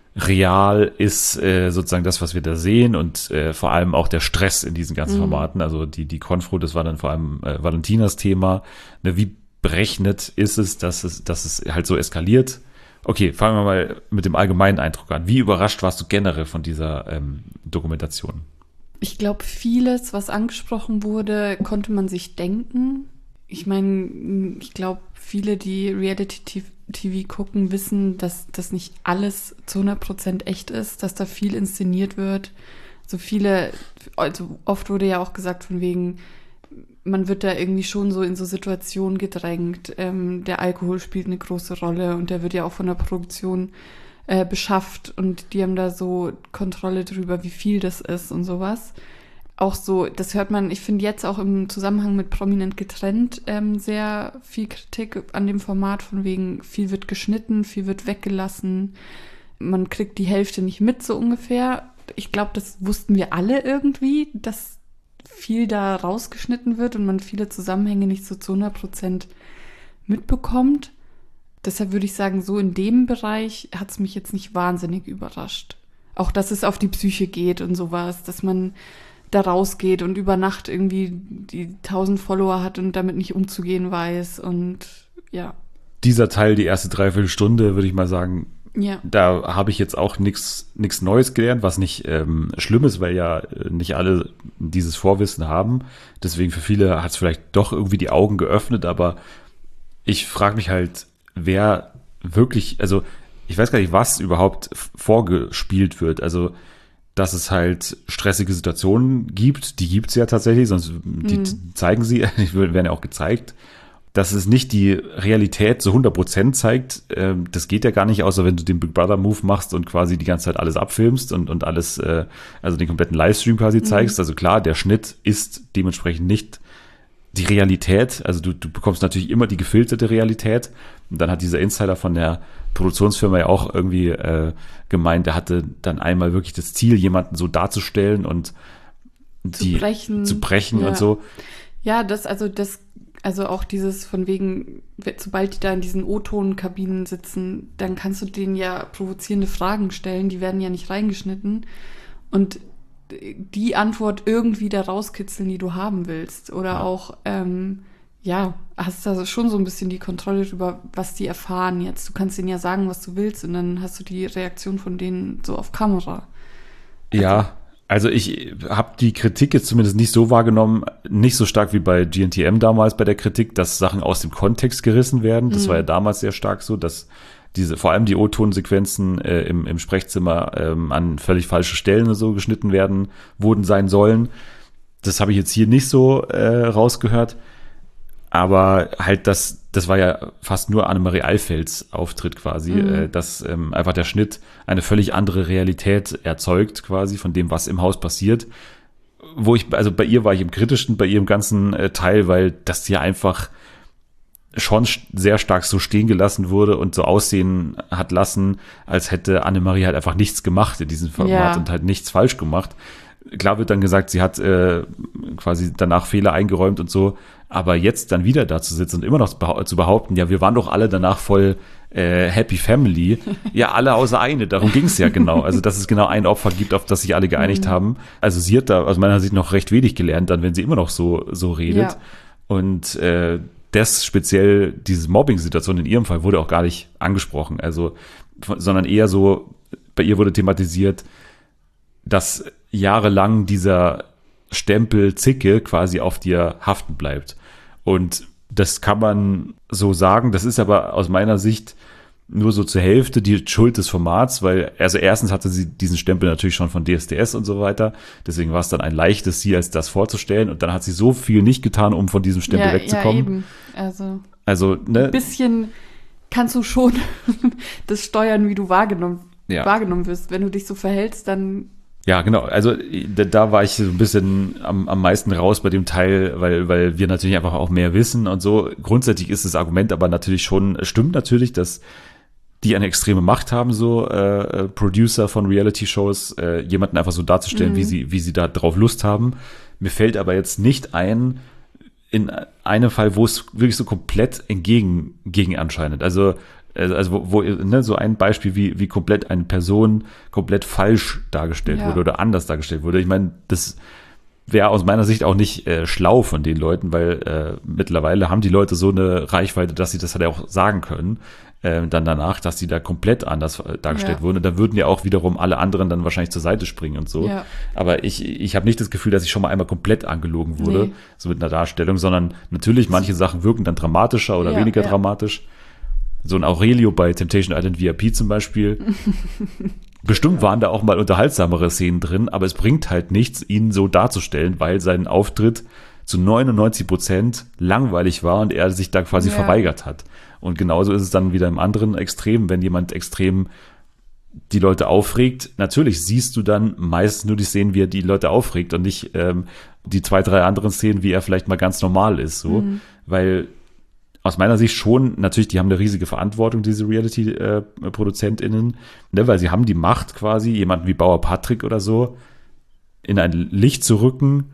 real ist äh, sozusagen das, was wir da sehen, und äh, vor allem auch der Stress in diesen ganzen Mhm. Formaten. Also die die Konfro, das war dann vor allem äh, Valentinas Thema. Ne, wie berechnet ist es, dass es, dass es halt so eskaliert? Okay, fangen wir mal mit dem allgemeinen Eindruck an. Wie überrascht warst du generell von dieser ähm, Dokumentation? Ich glaube, vieles, was angesprochen wurde, konnte man sich denken. Ich meine, ich glaube, viele, die Reality-T V gucken, wissen, dass das nicht alles zu hundert Prozent echt ist, dass da viel inszeniert wird. So viele, also oft wurde ja auch gesagt von wegen, man wird da irgendwie schon so in so Situationen gedrängt. Ähm, der Alkohol spielt eine große Rolle und der wird ja auch von der Produktion äh, beschafft, und die haben da so Kontrolle drüber, wie viel das ist und sowas. Auch so, das hört man, ich finde jetzt auch im Zusammenhang mit Prominent getrennt ähm, sehr viel Kritik an dem Format, von wegen viel wird geschnitten, viel wird weggelassen, man kriegt die Hälfte nicht mit, so ungefähr. Ich glaube, das wussten wir alle irgendwie, dass viel da rausgeschnitten wird und man viele Zusammenhänge nicht so zu hundert Prozent mitbekommt. Deshalb würde ich sagen, so in dem Bereich hat es mich jetzt nicht wahnsinnig überrascht. Auch, dass es auf die Psyche geht und sowas, dass man da rausgeht und über Nacht irgendwie die tausend Follower hat und damit nicht umzugehen weiß, und ja. Dieser Teil, die erste Dreiviertelstunde, würde ich mal sagen, Ja. da habe ich jetzt auch nichts nichts Neues gelernt, was nicht ähm, schlimm ist, weil ja äh, nicht alle dieses Vorwissen haben. Deswegen für viele hat es vielleicht doch irgendwie die Augen geöffnet, aber ich frage mich halt, wer wirklich, also ich weiß gar nicht, was überhaupt f- vorgespielt wird. Also, dass es halt stressige Situationen gibt, die gibt es ja tatsächlich, sonst die Mhm. t- zeigen sie, die werden ja auch gezeigt. Dass es nicht die Realität zu hundert Prozent zeigt, ähm, das geht ja gar nicht, außer wenn du den Big Brother Move machst und quasi die ganze Zeit alles abfilmst und, und alles, äh, also den kompletten Livestream quasi zeigst. Also klar, der Schnitt ist dementsprechend nicht die Realität. Also du, du bekommst natürlich immer die gefilterte Realität. Und dann hat dieser Insider von der Produktionsfirma ja auch irgendwie äh, gemeint, der hatte dann einmal wirklich das Ziel, jemanden so darzustellen und Zu die brechen. zu brechen Ja. und so. Ja, das, also das, also auch dieses von wegen, sobald die da in diesen O-Ton-Kabinen sitzen, dann kannst du denen ja provozierende Fragen stellen, die werden ja nicht reingeschnitten, und die Antwort irgendwie da rauskitzeln, die du haben willst. Oder Ja. auch, ähm, ja, hast da schon so ein bisschen die Kontrolle darüber, was die erfahren jetzt. Du kannst denen ja sagen, was du willst, und dann hast du die Reaktion von denen so auf Kamera. Ja, also ich habe die Kritik jetzt zumindest nicht so wahrgenommen, nicht so stark wie bei G N T M damals bei der Kritik, dass Sachen aus dem Kontext gerissen werden. Das Mhm. war ja damals sehr stark so, dass diese, vor allem die O-Ton-Sequenzen äh, im, im Sprechzimmer ähm, an völlig falsche Stellen und so geschnitten werden, wurden sein sollen. Das habe ich jetzt hier nicht so äh, rausgehört. Aber halt, dass das war ja fast nur Annemarie Alfelds Auftritt quasi, Mhm. äh, dass ähm, einfach der Schnitt eine völlig andere Realität erzeugt quasi von dem, was im Haus passiert. Wo ich, also bei ihr war ich im Kritischen, bei ihrem ganzen äh, Teil, weil das ja einfach schon st- sehr stark so stehen gelassen wurde und so aussehen hat lassen, als hätte Annemarie halt einfach nichts gemacht in diesem Format Ja. und halt nichts falsch gemacht. Klar wird dann gesagt, sie hat äh, quasi danach Fehler eingeräumt und so, aber jetzt dann wieder da zu sitzen und immer noch behau- zu behaupten, ja, wir waren doch alle danach voll äh, Happy Family. Ja, alle außer eine, darum ging es ja genau. Also, dass es genau ein Opfer gibt, auf das sich alle geeinigt haben. Also sie hat da aus meiner Sicht noch recht wenig gelernt, dann wenn sie immer noch so, so redet. Ja. Und äh, das speziell, diese Mobbing-Situation in ihrem Fall wurde auch gar nicht angesprochen. Also, von- sondern eher so, bei ihr wurde thematisiert, dass jahrelang dieser Stempel Zicke quasi auf dir haften bleibt. Und das kann man so sagen. Das ist aber aus meiner Sicht nur so zur Hälfte die Schuld des Formats, weil, also erstens hatte sie diesen Stempel natürlich schon von D S D S und so weiter. Deswegen war es dann ein leichtes, sie als das vorzustellen. Und dann hat sie so viel nicht getan, um von diesem Stempel ja, wegzukommen. Ja, eben. Also Also, ne? ein bisschen kannst du schon das steuern, wie du wahrgenommen, Ja. wahrgenommen wirst. Wenn du dich so verhältst, dann Ja, genau. Also da, da war ich so ein bisschen am, am meisten raus bei dem Teil, weil, weil wir natürlich einfach auch mehr wissen und so. Grundsätzlich ist das Argument aber natürlich schon, es stimmt natürlich, dass die eine extreme Macht haben, so äh, Producer von Reality-Shows, äh, jemanden einfach so darzustellen, Mhm. wie sie, wie sie da drauf Lust haben. Mir fällt aber jetzt nicht ein, in einem Fall, wo es wirklich so komplett entgegen gegen anscheinend. Also Also, also wo, wo ne, so ein Beispiel, wie, wie komplett eine Person komplett falsch dargestellt Ja. wurde oder anders dargestellt wurde. Ich meine, das wäre aus meiner Sicht auch nicht äh, schlau von den Leuten, weil äh, mittlerweile haben die Leute so eine Reichweite, dass sie das halt auch sagen können, äh, dann danach, dass sie da komplett anders äh, dargestellt Ja. wurden. Und da würden ja auch wiederum alle anderen dann wahrscheinlich zur Seite springen und so. Ja. Aber ich, ich habe nicht das Gefühl, dass ich schon mal einmal komplett angelogen wurde, Nee. so mit einer Darstellung, sondern natürlich manche Sachen wirken dann dramatischer oder Ja, weniger ja. dramatisch. So ein Aurelio bei Temptation Island V I P zum Beispiel. Bestimmt waren da auch mal unterhaltsamere Szenen drin, aber es bringt halt nichts, ihn so darzustellen, weil sein Auftritt zu neunundneunzig Prozent langweilig war und er sich da quasi Ja. verweigert hat. Und genauso ist es dann wieder im anderen Extrem, wenn jemand extrem die Leute aufregt. Natürlich siehst du dann meistens nur die Szenen, wie er die Leute aufregt und nicht ähm, die zwei, drei anderen Szenen, wie er vielleicht mal ganz normal ist, so, Mhm. weil aus meiner Sicht schon, natürlich, die haben eine riesige Verantwortung, diese Reality-ProduzentInnen, ne, weil sie haben die Macht quasi, jemanden wie Bauer Patrick oder so, in ein Licht zu rücken,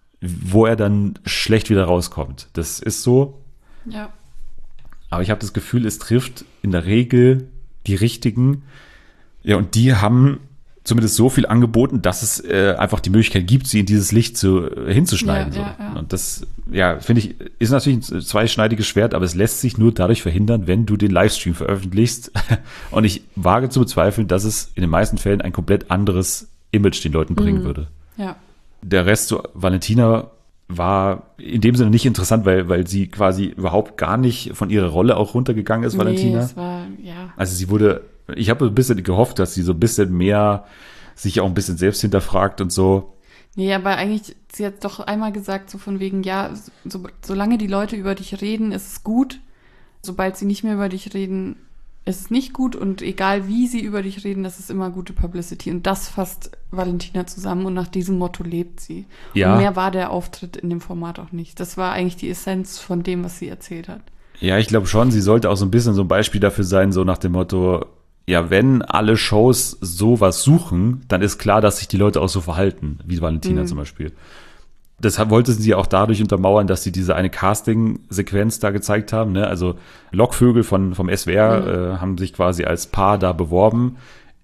wo er dann schlecht wieder rauskommt. Das ist so, ja. aber ich habe das Gefühl, es trifft in der Regel die Richtigen. Ja, und die haben zumindest so viel angeboten, dass es äh, einfach die Möglichkeit gibt, sie in dieses Licht zu, äh, hinzuschneiden. Ja, ja, so. ja. Und das, ja, finde ich, ist natürlich ein zweischneidiges Schwert, aber es lässt sich nur dadurch verhindern, wenn du den Livestream veröffentlichst. Und ich wage zu bezweifeln, dass es in den meisten Fällen ein komplett anderes Image den Leuten bringen Mhm. würde. Ja. Der Rest zu Valentina war in dem Sinne nicht interessant, weil, weil sie quasi überhaupt gar nicht von ihrer Rolle auch runtergegangen ist, Valentina. Nee, es war, ja. Also sie wurde, ich habe ein bisschen gehofft, dass sie so ein bisschen mehr sich auch ein bisschen selbst hinterfragt und so. Nee, aber eigentlich, sie hat doch einmal gesagt, so von wegen, ja, so, solange die Leute über dich reden, ist es gut. Sobald sie nicht mehr über dich reden, ist es nicht gut. Und egal wie sie über dich reden, das ist immer gute Publicity. Und das fasst Valentina zusammen und nach diesem Motto lebt sie. Ja. Und mehr war der Auftritt in dem Format auch nicht. Das war eigentlich die Essenz von dem, was sie erzählt hat. Ja, ich glaube schon, sie sollte auch so ein bisschen so ein Beispiel dafür sein, so nach dem Motto, ja, wenn alle Shows sowas suchen, dann ist klar, dass sich die Leute auch so verhalten, wie Valentina Mhm. zum Beispiel. Deshalb wollte sie auch dadurch untermauern, dass sie diese eine Casting-Sequenz da gezeigt haben. Ne? Also Lockvögel von, vom S W R Mhm. äh, haben sich quasi als Paar da beworben.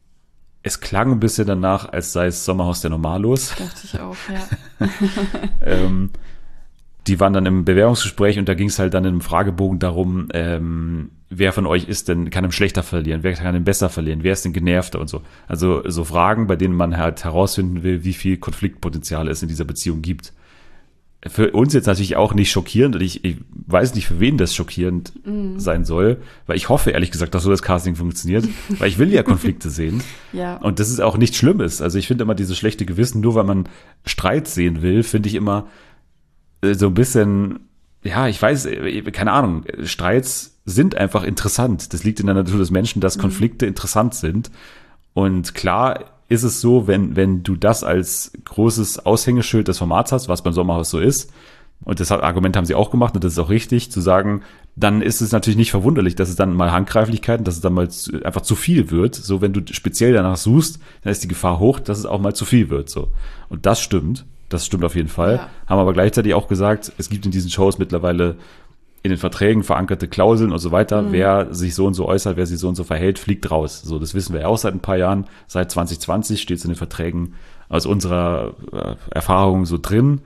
Es klang ein bisschen danach, als sei es Sommerhaus der Normalos. Dachte ich auch, ja. ähm, die waren dann im Bewerbungsgespräch und da ging es halt dann im Fragebogen darum, ähm, wer von euch ist denn, kann ihn schlechter verlieren, wer kann ihn besser verlieren, wer ist denn genervter und so. Also so Fragen, bei denen man halt herausfinden will, wie viel Konfliktpotenzial es in dieser Beziehung gibt. Für uns jetzt natürlich auch nicht schockierend und ich, ich weiß nicht, für wen das schockierend Mhm. sein soll, weil ich hoffe ehrlich gesagt, dass so das Casting funktioniert, weil ich will ja Konflikte sehen. Ja. Und das ist auch nichts Schlimmes. Also ich finde immer dieses schlechte Gewissen, nur weil man Streit sehen will, finde ich immer äh, so ein bisschen ja, ich weiß, keine Ahnung, Streits sind einfach interessant. Das liegt in der Natur des Menschen, dass Konflikte mhm. interessant sind. Und klar ist es so, wenn, wenn du das als großes Aushängeschild des Formats hast, was beim Sommerhaus so ist, und das Argument haben sie auch gemacht, und das ist auch richtig, zu sagen, dann ist es natürlich nicht verwunderlich, dass es dann mal Handgreiflichkeiten, dass es dann mal zu, einfach zu viel wird. So, wenn du speziell danach suchst, dann ist die Gefahr hoch, dass es auch mal zu viel wird. So. Und das stimmt. Das stimmt auf jeden Fall. Ja. Haben aber gleichzeitig auch gesagt, es gibt in diesen Shows mittlerweile in den Verträgen verankerte Klauseln und so weiter. Mhm. Wer sich so und so äußert, wer sich so und so verhält, fliegt raus. So, das wissen wir ja auch seit ein paar Jahren. Seit zwanzig zwanzig steht es in den Verträgen aus unserer äh, Erfahrung so drin,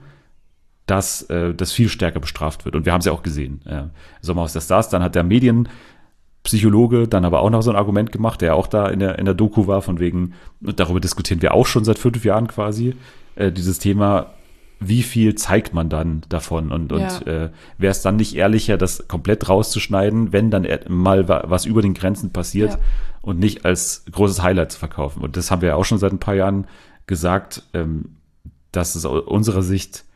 dass äh, das viel stärker bestraft wird. Und wir haben es ja auch gesehen. Äh, Sommerhaus der Stars, dann hat der Medienpsychologe dann aber auch noch so ein Argument gemacht, der auch da in der, in der Doku war, von wegen, und darüber diskutieren wir auch schon seit fünf Jahren quasi, äh, dieses Thema, wie viel zeigt man dann davon? Und, und ja. äh, wäre es dann nicht ehrlicher, das komplett rauszuschneiden, wenn dann mal was über den Grenzen passiert ja. und nicht als großes Highlight zu verkaufen? Und das haben wir ja auch schon seit ein paar Jahren gesagt, ähm, dass es aus unserer Sicht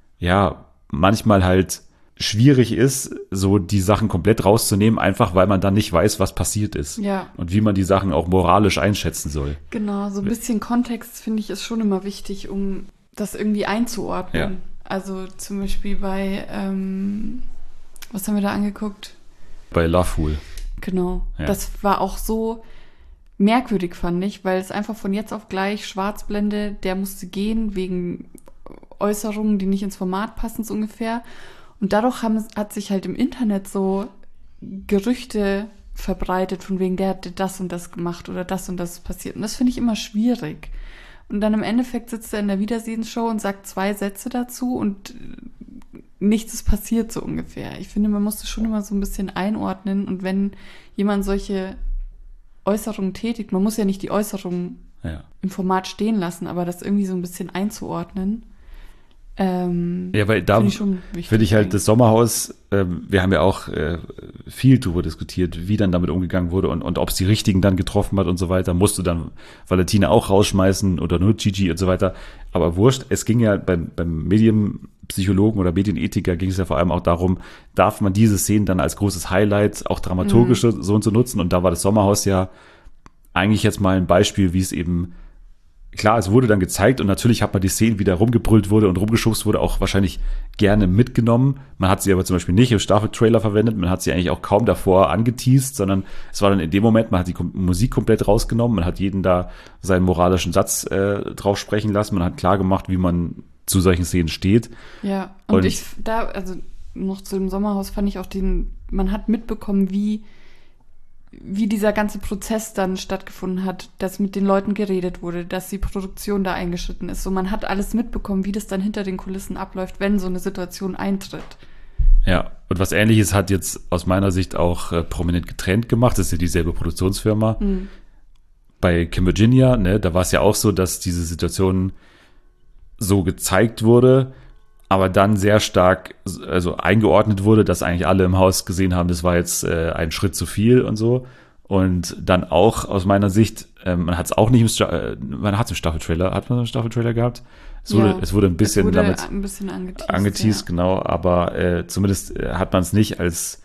ja manchmal halt schwierig ist, so die Sachen komplett rauszunehmen, einfach weil man dann nicht weiß, was passiert ist. Ja. Und wie man die Sachen auch moralisch einschätzen soll. Genau, so ein bisschen Kontext, finde ich, ist schon immer wichtig, um das irgendwie einzuordnen. Ja. Also zum Beispiel bei, ähm, was haben wir da angeguckt? Bei Lovefool. Genau. Ja. Das war auch so merkwürdig, fand ich, weil es einfach von jetzt auf gleich Schwarzblende, der musste gehen wegen Äußerungen, die nicht ins Format passen, so ungefähr. Und dadurch haben, hat sich halt im Internet so Gerüchte verbreitet, von wegen, der hat das und das gemacht oder das und das passiert. Und das finde ich immer schwierig. Und dann im Endeffekt sitzt er in der Wiedersehensshow und sagt zwei Sätze dazu und nichts ist passiert, so ungefähr. Ich finde, man muss das schon immer so ein bisschen einordnen. Und wenn jemand solche Äußerungen tätigt, man muss ja nicht die Äußerungen ja. im Format stehen lassen, aber das irgendwie so ein bisschen einzuordnen, Ähm, ja, weil da finde ich, schon wichtig, find ich halt das Sommerhaus, ähm, wir haben ja auch äh, viel darüber diskutiert, wie dann damit umgegangen wurde und, und ob es die Richtigen dann getroffen hat und so weiter. Musst du dann Valentina auch rausschmeißen oder nur Gigi und so weiter. Aber wurscht, es ging ja beim, beim Medienpsychologen oder Medienethiker ging es ja vor allem auch darum, darf man diese Szenen dann als großes Highlight auch dramaturgisch mhm. so und so nutzen. Und da war das Sommerhaus ja eigentlich jetzt mal ein Beispiel, wie es eben klar, es wurde dann gezeigt und natürlich hat man die Szenen, wie da rumgebrüllt wurde und rumgeschubst wurde, auch wahrscheinlich gerne mitgenommen. Man hat sie aber zum Beispiel nicht im Staffeltrailer verwendet, man hat sie eigentlich auch kaum davor angeteased, sondern es war dann in dem Moment, man hat die Musik komplett rausgenommen, man hat jeden da seinen moralischen Satz äh, drauf sprechen lassen, man hat klar gemacht, wie man zu solchen Szenen steht. Ja, und, und ich, da, also noch zu dem Sommerhaus fand ich auch den, man hat mitbekommen, wie wie dieser ganze Prozess dann stattgefunden hat, dass mit den Leuten geredet wurde, dass die Produktion da eingeschritten ist. So, man hat alles mitbekommen, wie das dann hinter den Kulissen abläuft, wenn so eine Situation eintritt. Ja, und was Ähnliches hat jetzt aus meiner Sicht auch äh, prominent getrennt gemacht. Das ist ja dieselbe Produktionsfirma. Mhm. Bei Kim Virginia, ne, da war es ja auch so, dass diese Situation so gezeigt wurde, aber dann sehr stark also eingeordnet wurde, dass eigentlich alle im Haus gesehen haben, das war jetzt äh, ein Schritt zu viel und so. Und dann auch aus meiner Sicht, äh, man hat es auch nicht im, Sta- äh, man hat es im Staffeltrailer, hat man einen Staffeltrailer gehabt? Es wurde, ja, es wurde ein bisschen wurde damit ein bisschen angeteased, angeteased ja. genau, aber äh, zumindest äh, hat man es nicht als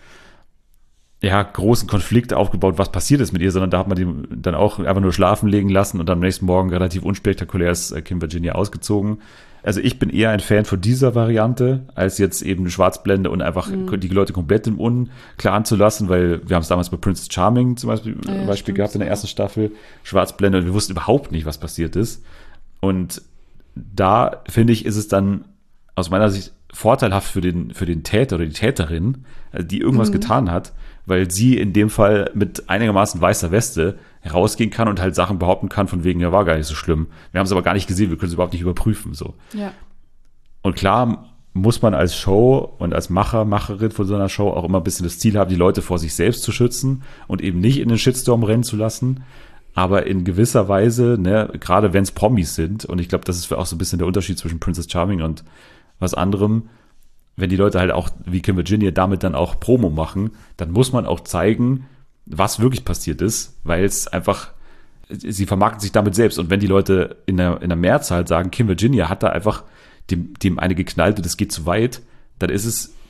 ja, großen Konflikt aufgebaut, was passiert ist mit ihr, sondern da hat man die dann auch einfach nur schlafen legen lassen und am nächsten Morgen relativ unspektakulär ist äh, Kim Virginia ausgezogen. Also ich bin eher ein Fan von dieser Variante, als jetzt eben Schwarzblende und einfach mhm. die Leute komplett im Unklaren zu lassen, weil wir haben es damals bei Princess Charming zum Beispiel, ja, ja, Beispiel gehabt in der ersten Staffel, Schwarzblende, und wir wussten überhaupt nicht, was passiert ist. Und da, finde ich, ist es dann aus meiner Sicht vorteilhaft für den, für den Täter oder die Täterin, die irgendwas mhm. getan hat, weil sie in dem Fall mit einigermaßen weißer Weste rausgehen kann und halt Sachen behaupten kann, von wegen, ja, war gar nicht so schlimm. Wir haben es aber gar nicht gesehen, wir können es überhaupt nicht überprüfen. So. Ja. Und klar muss man als Show und als Macher, Macherin von so einer Show auch immer ein bisschen das Ziel haben, die Leute vor sich selbst zu schützen und eben nicht in den Shitstorm rennen zu lassen. Aber in gewisser Weise, ne, gerade wenn es Promis sind, und ich glaube, das ist auch so ein bisschen der Unterschied zwischen Princess Charming und was anderem, wenn die Leute halt auch wie Kim Virginia damit dann auch Promo machen, dann muss man auch zeigen, was wirklich passiert ist, weil es einfach, sie vermarkten sich damit selbst. Und wenn die Leute in der, in der Mehrzahl sagen, Kim Virginia hat da einfach dem, dem eine geknallt und es geht zu weit, dann ist es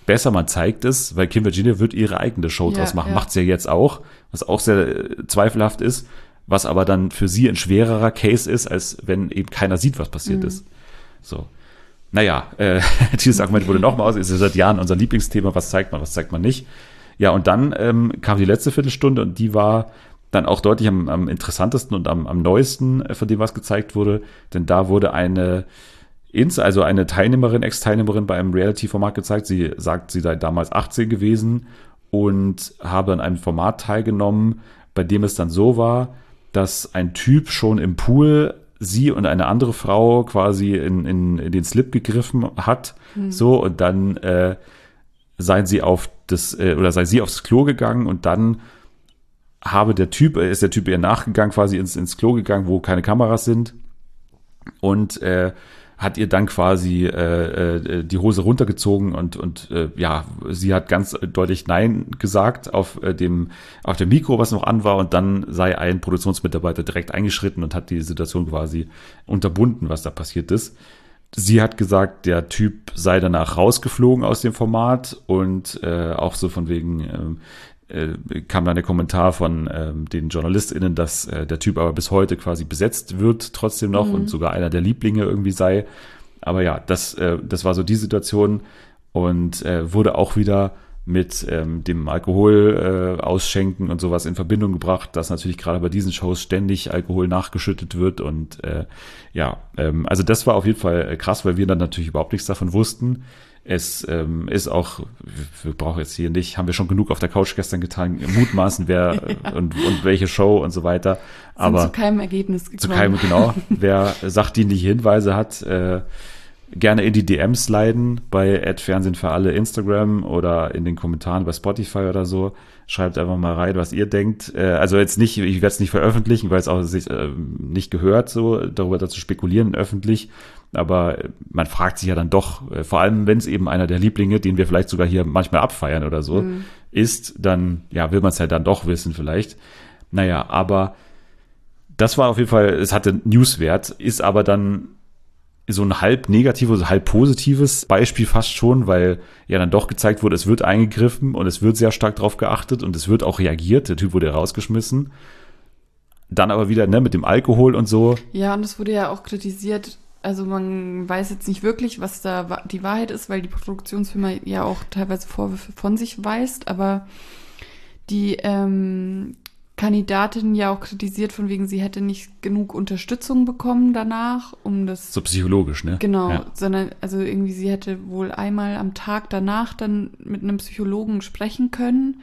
besser, man zeigt es, weil Kim Virginia wird ihre eigene Show Ja, draus machen, ja. macht sie ja jetzt auch, was auch sehr äh, zweifelhaft ist, was aber dann für sie ein schwererer Case ist, als wenn eben keiner sieht, was passiert Mhm. ist. So. Naja, äh, dieses Argument wurde nochmal aus, ist ja seit Jahren unser Lieblingsthema, was zeigt man, was zeigt man nicht. Ja, und dann ähm, kam die letzte Viertelstunde und die war dann auch deutlich am, am interessantesten und am, am neuesten äh, von dem, was gezeigt wurde, denn da wurde eine Ins, also eine Teilnehmerin, Ex-Teilnehmerin bei einem Reality-Format gezeigt. Sie sagt, sie sei damals achtzehn gewesen und habe an einem Format teilgenommen, bei dem es dann so war, dass ein Typ schon im Pool sie und eine andere Frau quasi in, in, in den Slip gegriffen hat, Mhm. so, und dann äh, seien sie auf das, äh, oder sei sie aufs Klo gegangen und dann habe der Typ, äh, ist der Typ ihr nachgegangen, quasi ins, ins Klo gegangen, wo keine Kameras sind, und äh, hat ihr dann quasi äh, äh, die Hose runtergezogen und und äh, ja, sie hat ganz deutlich Nein gesagt auf äh, dem auf dem Mikro, was noch an war, und dann sei ein Produktionsmitarbeiter direkt eingeschritten und hat die Situation quasi unterbunden, was da passiert ist. Sie hat gesagt, der Typ sei danach rausgeflogen aus dem Format und äh, auch so von wegen ähm, äh, kam dann der Kommentar von ähm, den JournalistInnen, dass äh, der Typ aber bis heute quasi besetzt wird, trotzdem noch, Mhm. und sogar einer der Lieblinge irgendwie sei. Aber ja, das, äh, das war so die Situation und äh, wurde auch wieder mit ähm, dem Alkohol äh, ausschenken und sowas in Verbindung gebracht, dass natürlich gerade bei diesen Shows ständig Alkohol nachgeschüttet wird und äh, ja, ähm, also das war auf jeden Fall äh, krass, weil wir dann natürlich überhaupt nichts davon wussten. Es ähm, ist auch, wir brauchen jetzt hier nicht, haben wir schon genug auf der Couch gestern getan, mutmaßen, wer Ja. und, und welche Show und so weiter. Sind Aber zu keinem Ergebnis gekommen. zu keinem, genau. Wer sachdienliche Hinweise hat, äh, gerne in die D Ms leiten bei at Fernsehen für alle Instagram oder in den Kommentaren bei Spotify oder so. Schreibt einfach mal rein, was ihr denkt. Äh, also jetzt nicht, ich werde es nicht veröffentlichen, weil es auch sich äh, nicht gehört, so darüber dazu spekulieren öffentlich. Aber man fragt sich ja dann doch, äh, vor allem wenn es eben einer der Lieblinge, den wir vielleicht sogar hier manchmal abfeiern oder so, Mhm. ist, dann ja, will man es ja dann doch wissen vielleicht. Naja, aber das war auf jeden Fall, es hatte Newswert, ist aber dann so ein halb negatives, halb positives Beispiel fast schon, weil ja dann doch gezeigt wurde, es wird eingegriffen und es wird sehr stark drauf geachtet und es wird auch reagiert. Der Typ wurde rausgeschmissen. Dann aber wieder, ne, mit dem Alkohol und so. Ja, und es wurde ja auch kritisiert, also man weiß jetzt nicht wirklich, was da wa- die Wahrheit ist, weil die Produktionsfirma ja auch teilweise Vorwürfe von sich weist, aber die ähm, Kandidatin ja auch kritisiert, von wegen, sie hätte nicht genug Unterstützung bekommen danach, um das So psychologisch, ne? Genau, Ja. sondern also irgendwie sie hätte wohl einmal am Tag danach dann mit einem Psychologen sprechen können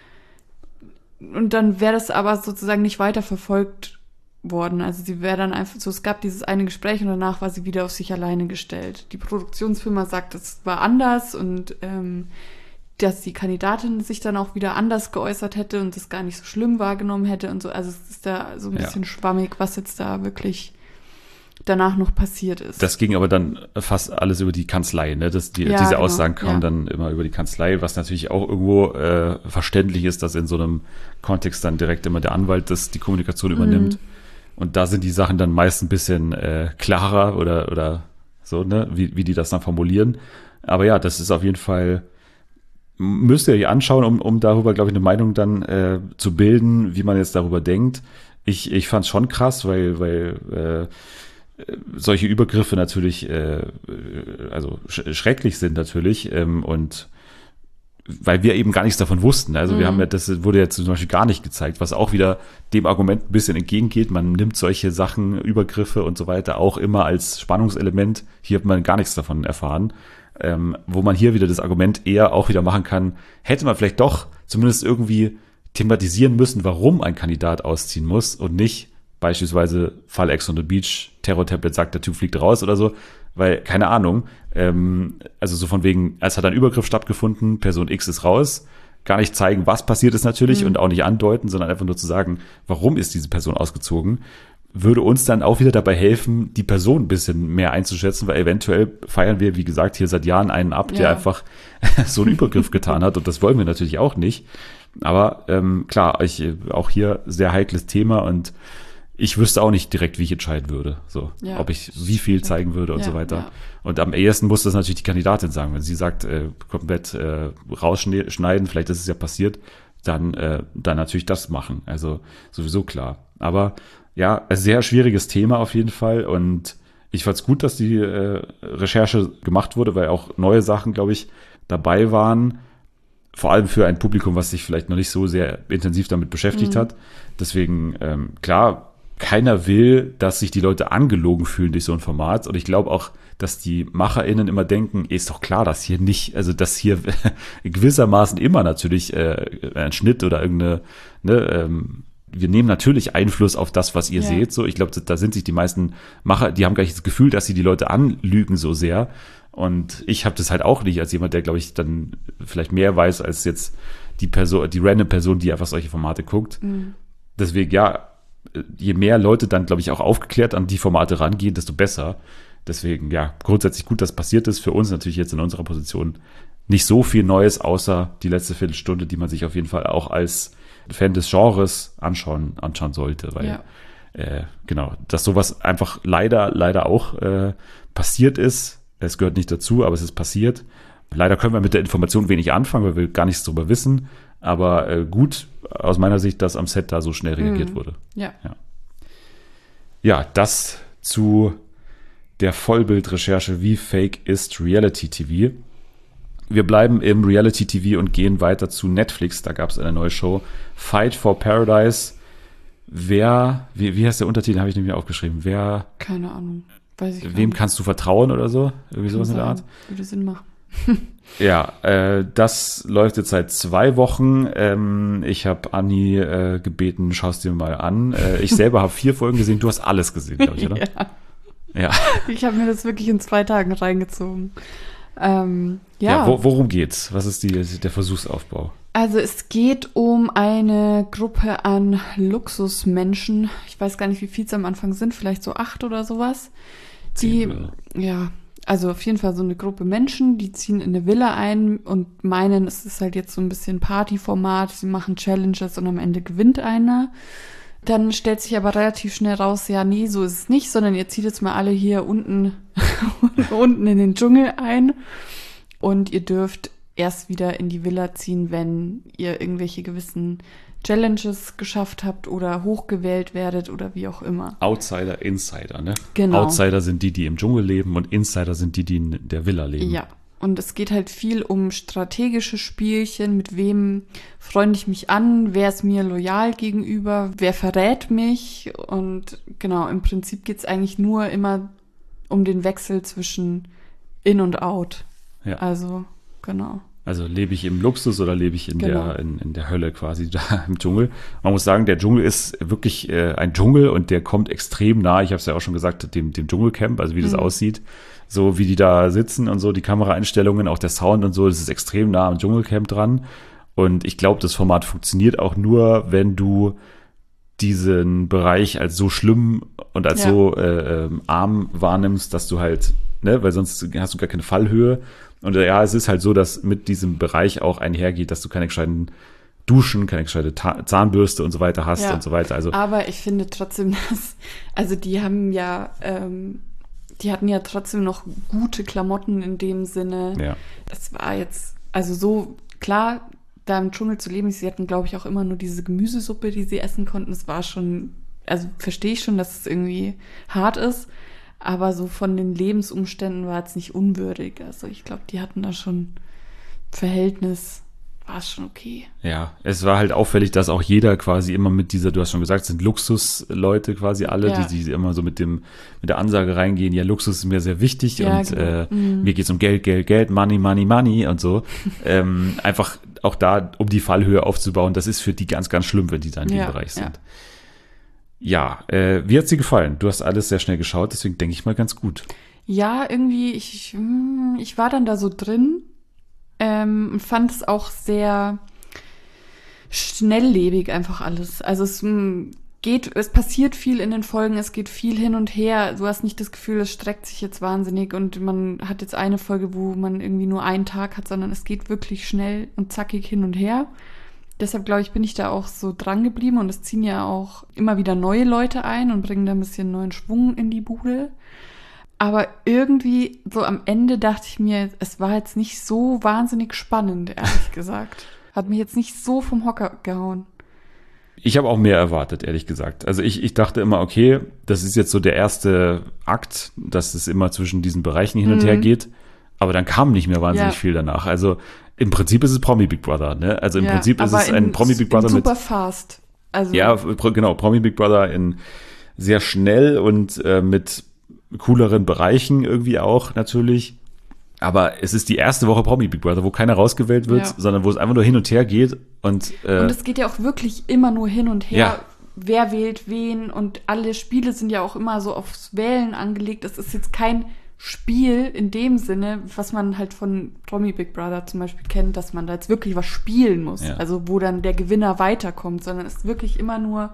und dann wäre das aber sozusagen nicht weiterverfolgt worden. Also sie wäre dann einfach so, es gab dieses eine Gespräch und danach war sie wieder auf sich alleine gestellt. Die Produktionsfirma sagt, es war anders und ähm, dass die Kandidatin sich dann auch wieder anders geäußert hätte und das gar nicht so schlimm wahrgenommen hätte und so. Also es ist da so ein Ja. bisschen schwammig, was jetzt da wirklich danach noch passiert ist. Das ging aber dann fast alles über die Kanzlei, ne? Das, die, Ja, diese genau, Aussagen kamen ja. dann immer über die Kanzlei, was natürlich auch irgendwo äh, verständlich ist, dass in so einem Kontext dann direkt immer der Anwalt das die Kommunikation übernimmt. Mhm. Und da sind die Sachen dann meist ein bisschen äh, klarer oder, oder so, ne, wie, wie die das dann formulieren. Aber ja, das ist auf jeden Fall, müsst ihr euch anschauen, um, um darüber, glaube ich, eine Meinung dann äh, zu bilden, wie man jetzt darüber denkt. Ich, ich fand es schon krass, weil, weil äh, solche Übergriffe natürlich, äh, also sch schrecklich sind natürlich, ähm, und weil wir eben gar nichts davon wussten. Also wir Mhm. haben ja, das wurde jetzt zum Beispiel gar nicht gezeigt, was auch wieder dem Argument ein bisschen entgegengeht. Man nimmt solche Sachen, Übergriffe und so weiter auch immer als Spannungselement. Hier hat man gar nichts davon erfahren. Ähm, wo man hier wieder das Argument eher auch wieder machen kann, hätte man vielleicht doch zumindest irgendwie thematisieren müssen, warum ein Kandidat ausziehen muss und nicht beispielsweise Fall Ex on the Beach, Terror-Tablet sagt, der Typ fliegt raus oder so, weil, keine Ahnung, ähm, also so von wegen, es hat ein Übergriff stattgefunden, Person X ist raus, gar nicht zeigen, was passiert ist natürlich, Mhm. und auch nicht andeuten, sondern einfach nur zu sagen, warum ist diese Person ausgezogen, würde uns dann auch wieder dabei helfen, die Person ein bisschen mehr einzuschätzen, weil eventuell feiern wir, wie gesagt, hier seit Jahren einen ab, der Ja. einfach so einen Übergriff getan hat, und das wollen wir natürlich auch nicht. Aber ähm, klar, ich, auch hier sehr heikles Thema, und ich wüsste auch nicht direkt, wie ich entscheiden würde. So, Ja, ob ich wie viel stimmt. zeigen würde und Ja, so weiter. ja. Und am ehesten muss das natürlich die Kandidatin sagen. Wenn sie sagt, äh, komplett äh, rausschneiden, vielleicht ist es ja passiert, dann, äh, dann natürlich das machen. Also sowieso klar. Aber ja, ein sehr schwieriges Thema auf jeden Fall. Und ich fand's gut, dass die äh, Recherche gemacht wurde, weil auch neue Sachen, glaube ich, dabei waren. Vor allem für ein Publikum, was sich vielleicht noch nicht so sehr intensiv damit beschäftigt Mhm. hat. Deswegen, ähm, klar, keiner will, dass sich die Leute angelogen fühlen durch so ein Format. Und ich glaube auch, dass die MacherInnen immer denken, ist doch klar, dass hier nicht, also dass hier gewissermaßen immer natürlich äh, ein Schnitt oder irgendeine, ne, ähm, wir nehmen natürlich Einfluss auf das, was ihr Ja. seht. So, ich glaube, da sind sich die meisten Macher, die haben gar nicht das Gefühl, dass sie die Leute anlügen so sehr. Und ich habe das halt auch nicht als jemand, der, glaube ich, dann vielleicht mehr weiß als jetzt die Person, die random Person, die einfach solche Formate guckt. Mhm. Deswegen, ja, je mehr Leute dann, glaube ich, auch aufgeklärt an die Formate rangehen, desto besser. Deswegen, ja, grundsätzlich gut, dass passiert ist. Für uns natürlich jetzt in unserer Position nicht so viel Neues, außer die letzte Viertelstunde, die man sich auf jeden Fall auch als Fan des Genres anschauen, anschauen sollte. Weil, Ja. äh, genau, dass sowas einfach leider, leider auch äh, passiert ist. Es gehört nicht dazu, aber es ist passiert. Leider können wir mit der Information wenig anfangen, weil wir gar nichts darüber wissen. Aber äh, gut, aus meiner Sicht, dass am Set da so schnell reagiert Mhm. wurde. Ja. Ja, das zu der Vollbildrecherche, wie fake ist Reality-T V. Wir bleiben im Reality-T V und gehen weiter zu Netflix. Da gab es eine neue Show, Fight for Paradise. Wer, wie, wie heißt der Untertitel, habe ich nämlich aufgeschrieben. Wer, Keine Ahnung. Weiß ich gar wem nicht. kannst du vertrauen oder so? Irgendwie sowas in der Kann Art. sein. Würde Sinn machen. Ja, äh, das läuft jetzt seit zwei Wochen. Ähm, ich habe Anni äh, gebeten, schau es dir mal an. Äh, ich selber habe vier Folgen gesehen. Du hast alles gesehen, glaube ich, oder? Ja. Ja. Ich habe mir das wirklich in zwei Tagen reingezogen. Ähm, Ja, ja, wo, worum geht's? Was ist die, der Versuchsaufbau? also es geht um eine Gruppe an Luxusmenschen. Ich weiß gar nicht, wie viel es am Anfang sind, vielleicht so acht oder sowas. Die, Zehn oder ja, also auf jeden Fall so eine Gruppe Menschen, die ziehen in eine Villa ein und meinen, es ist halt jetzt so ein bisschen Partyformat. Sie machen Challenges und am Ende gewinnt einer. Dann stellt sich aber relativ schnell raus, ja, nee, so ist es nicht, sondern ihr zieht jetzt mal alle hier unten, unten in den Dschungel ein und ihr dürft erst wieder in die Villa ziehen, wenn ihr irgendwelche gewissen Challenges geschafft habt oder hochgewählt werdet oder wie auch immer. Outsider, Insider, ne? Genau. Outsider sind die, die im Dschungel leben und Insider sind die, die in der Villa leben. Ja, und es geht halt viel um strategische Spielchen, mit wem freunde ich mich an, wer ist mir loyal gegenüber, wer verrät mich und genau, im Prinzip geht es eigentlich nur immer um den Wechsel zwischen in und out. Ja. Also, genau. Also lebe ich im Luxus oder lebe ich in, Genau. der, in, in der Hölle quasi da im Dschungel. Man muss sagen, der Dschungel ist wirklich äh, ein Dschungel und der kommt extrem nah, ich habe es ja auch schon gesagt, dem, dem Dschungelcamp, also wie das Mhm. aussieht. So wie die da sitzen und so, die Kameraeinstellungen, auch der Sound und so, das ist extrem nah am Dschungelcamp dran. Und ich glaube, das Format funktioniert auch nur, wenn du diesen Bereich als so schlimm und als Ja. so äh, ähm, arm wahrnimmst, dass du halt, ne, weil sonst hast du gar keine Fallhöhe. Und äh, ja, es ist halt so, dass mit diesem Bereich auch einhergeht, dass du keine gescheiten Duschen, keine gescheite Ta- Zahnbürste und so weiter hast Ja. und so weiter. Also Aber ich finde trotzdem, dass, also die haben ja, ähm, die hatten ja trotzdem noch gute Klamotten in dem Sinne. ja, Es war jetzt, also so, klar, da im Dschungel zu leben, sie hatten, glaube ich, auch immer nur diese Gemüsesuppe, die sie essen konnten. Es war schon, also verstehe ich schon, dass es irgendwie hart ist, aber so von den Lebensumständen war es nicht unwürdig. Also ich glaube, die hatten da schon Verhältnis, war es schon okay. ja, es war halt auffällig, dass auch jeder quasi immer mit dieser, du hast schon gesagt, es sind Luxusleute quasi alle, Ja. die, die immer so mit dem mit der Ansage reingehen, ja, Luxus ist mir sehr wichtig Ja, und genau. äh, Mhm. mir geht's um Geld, Geld, Geld, Money, Money, Money und so. ähm, einfach auch da, um die Fallhöhe aufzubauen, das ist für die ganz, ganz schlimm, wenn die da in Ja, dem Bereich ja. sind. Ja, äh, wie hat's dir gefallen? Du hast alles sehr schnell geschaut, deswegen denke ich mal ganz gut. Ja, irgendwie, ich, hm, ich war dann da so drin ähm, und fand es auch sehr schnelllebig einfach alles. Also es hm, geht, es passiert viel in den Folgen, es geht viel hin und her. Du hast nicht das Gefühl, es streckt sich jetzt wahnsinnig und man hat jetzt eine Folge, wo man irgendwie nur einen Tag hat, sondern es geht wirklich schnell und zackig hin und her. Deshalb, glaube ich, bin ich da auch so dran geblieben und es ziehen ja auch immer wieder neue Leute ein und bringen da ein bisschen neuen Schwung in die Bude. Aber irgendwie so am Ende dachte ich mir, es war jetzt nicht so wahnsinnig spannend, ehrlich gesagt. Hat mich jetzt nicht so vom Hocker gehauen. Ich habe auch mehr erwartet, ehrlich gesagt. Also ich, ich dachte immer, okay, das ist jetzt so der erste Akt, dass es immer zwischen diesen Bereichen hin und Mhm. her geht. Aber dann kam nicht mehr wahnsinnig Ja. viel danach. Also im Prinzip ist es Promi Big Brother, ne? Also im Ja, Prinzip ist aber es ein in- Promi Big Brother in mit, super fast. Also, ja, pro- genau, Promi Big Brother in sehr schnell und äh, mit cooleren Bereichen irgendwie auch natürlich. Aber es ist die erste Woche Promi Big Brother, wo keiner rausgewählt wird, Ja. sondern wo es einfach nur hin und her geht. Und, äh, und es geht ja auch wirklich immer nur hin und her. Ja. Wer wählt wen und alle Spiele sind ja auch immer so aufs Wählen angelegt. Es ist jetzt kein Spiel in dem Sinne, was man halt von Promi Big Brother zum Beispiel kennt, dass man da jetzt wirklich was spielen muss. Ja. Also wo dann der Gewinner weiterkommt, sondern es ist wirklich immer nur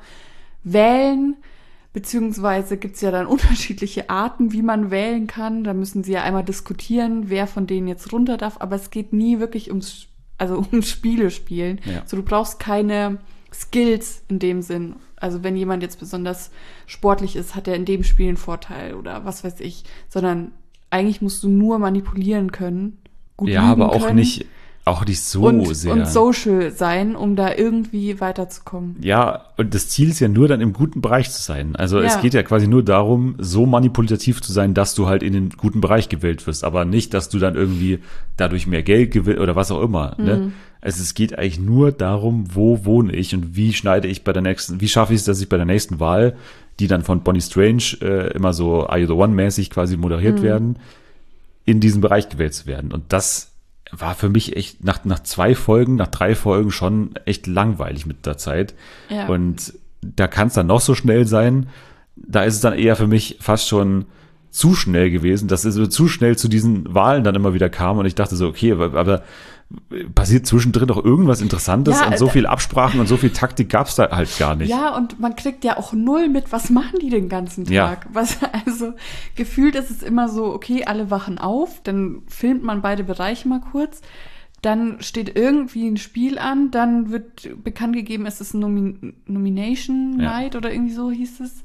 wählen, beziehungsweise gibt es ja dann unterschiedliche Arten, wie man wählen kann. Da müssen sie ja einmal diskutieren, wer von denen jetzt runter darf, aber es geht nie wirklich ums, also ums Spiele spielen. Ja. So, du brauchst keine Skills in dem Sinn. Also wenn jemand jetzt besonders sportlich ist, hat er in dem Spiel einen Vorteil oder was weiß ich, sondern eigentlich musst du nur manipulieren können, gut ja, lügen aber auch können nicht, auch nicht so und, sehr. und social sein, um da irgendwie weiterzukommen. Ja, und das Ziel ist ja nur, dann im guten Bereich zu sein. Also Ja. es geht ja quasi nur darum, so manipulativ zu sein, dass du halt in den guten Bereich gewählt wirst, aber nicht, dass du dann irgendwie dadurch mehr Geld gewinnst oder was auch immer. Mhm. Ne? Also es geht eigentlich nur darum, wo wohne ich und wie schneide ich bei der nächsten, wie schaffe ich es, dass ich bei der nächsten Wahl, die dann von Bonnie Strange äh, immer so Are You the One-mäßig quasi moderiert Mhm. werden, in diesen Bereich gewählt zu werden. Und das war für mich echt nach, nach zwei Folgen, nach drei Folgen schon echt langweilig mit der Zeit. Ja. Und da kann es dann noch so schnell sein. Da ist es dann eher für mich fast schon zu schnell gewesen, dass es so zu schnell zu diesen Wahlen dann immer wieder kam. Und ich dachte so, okay, aber, aber passiert zwischendrin doch irgendwas Interessantes Ja, und so äh, viel Absprachen und so viel Taktik gab es da halt gar nicht. Ja, und man kriegt ja auch null mit, was machen die den ganzen Tag? Ja. Was, also gefühlt ist es immer so, okay, alle wachen auf, dann filmt man beide Bereiche mal kurz, dann steht irgendwie ein Spiel an, dann wird bekannt gegeben, es ist ein Nomin- Nomination Ja. Night oder irgendwie so hieß es.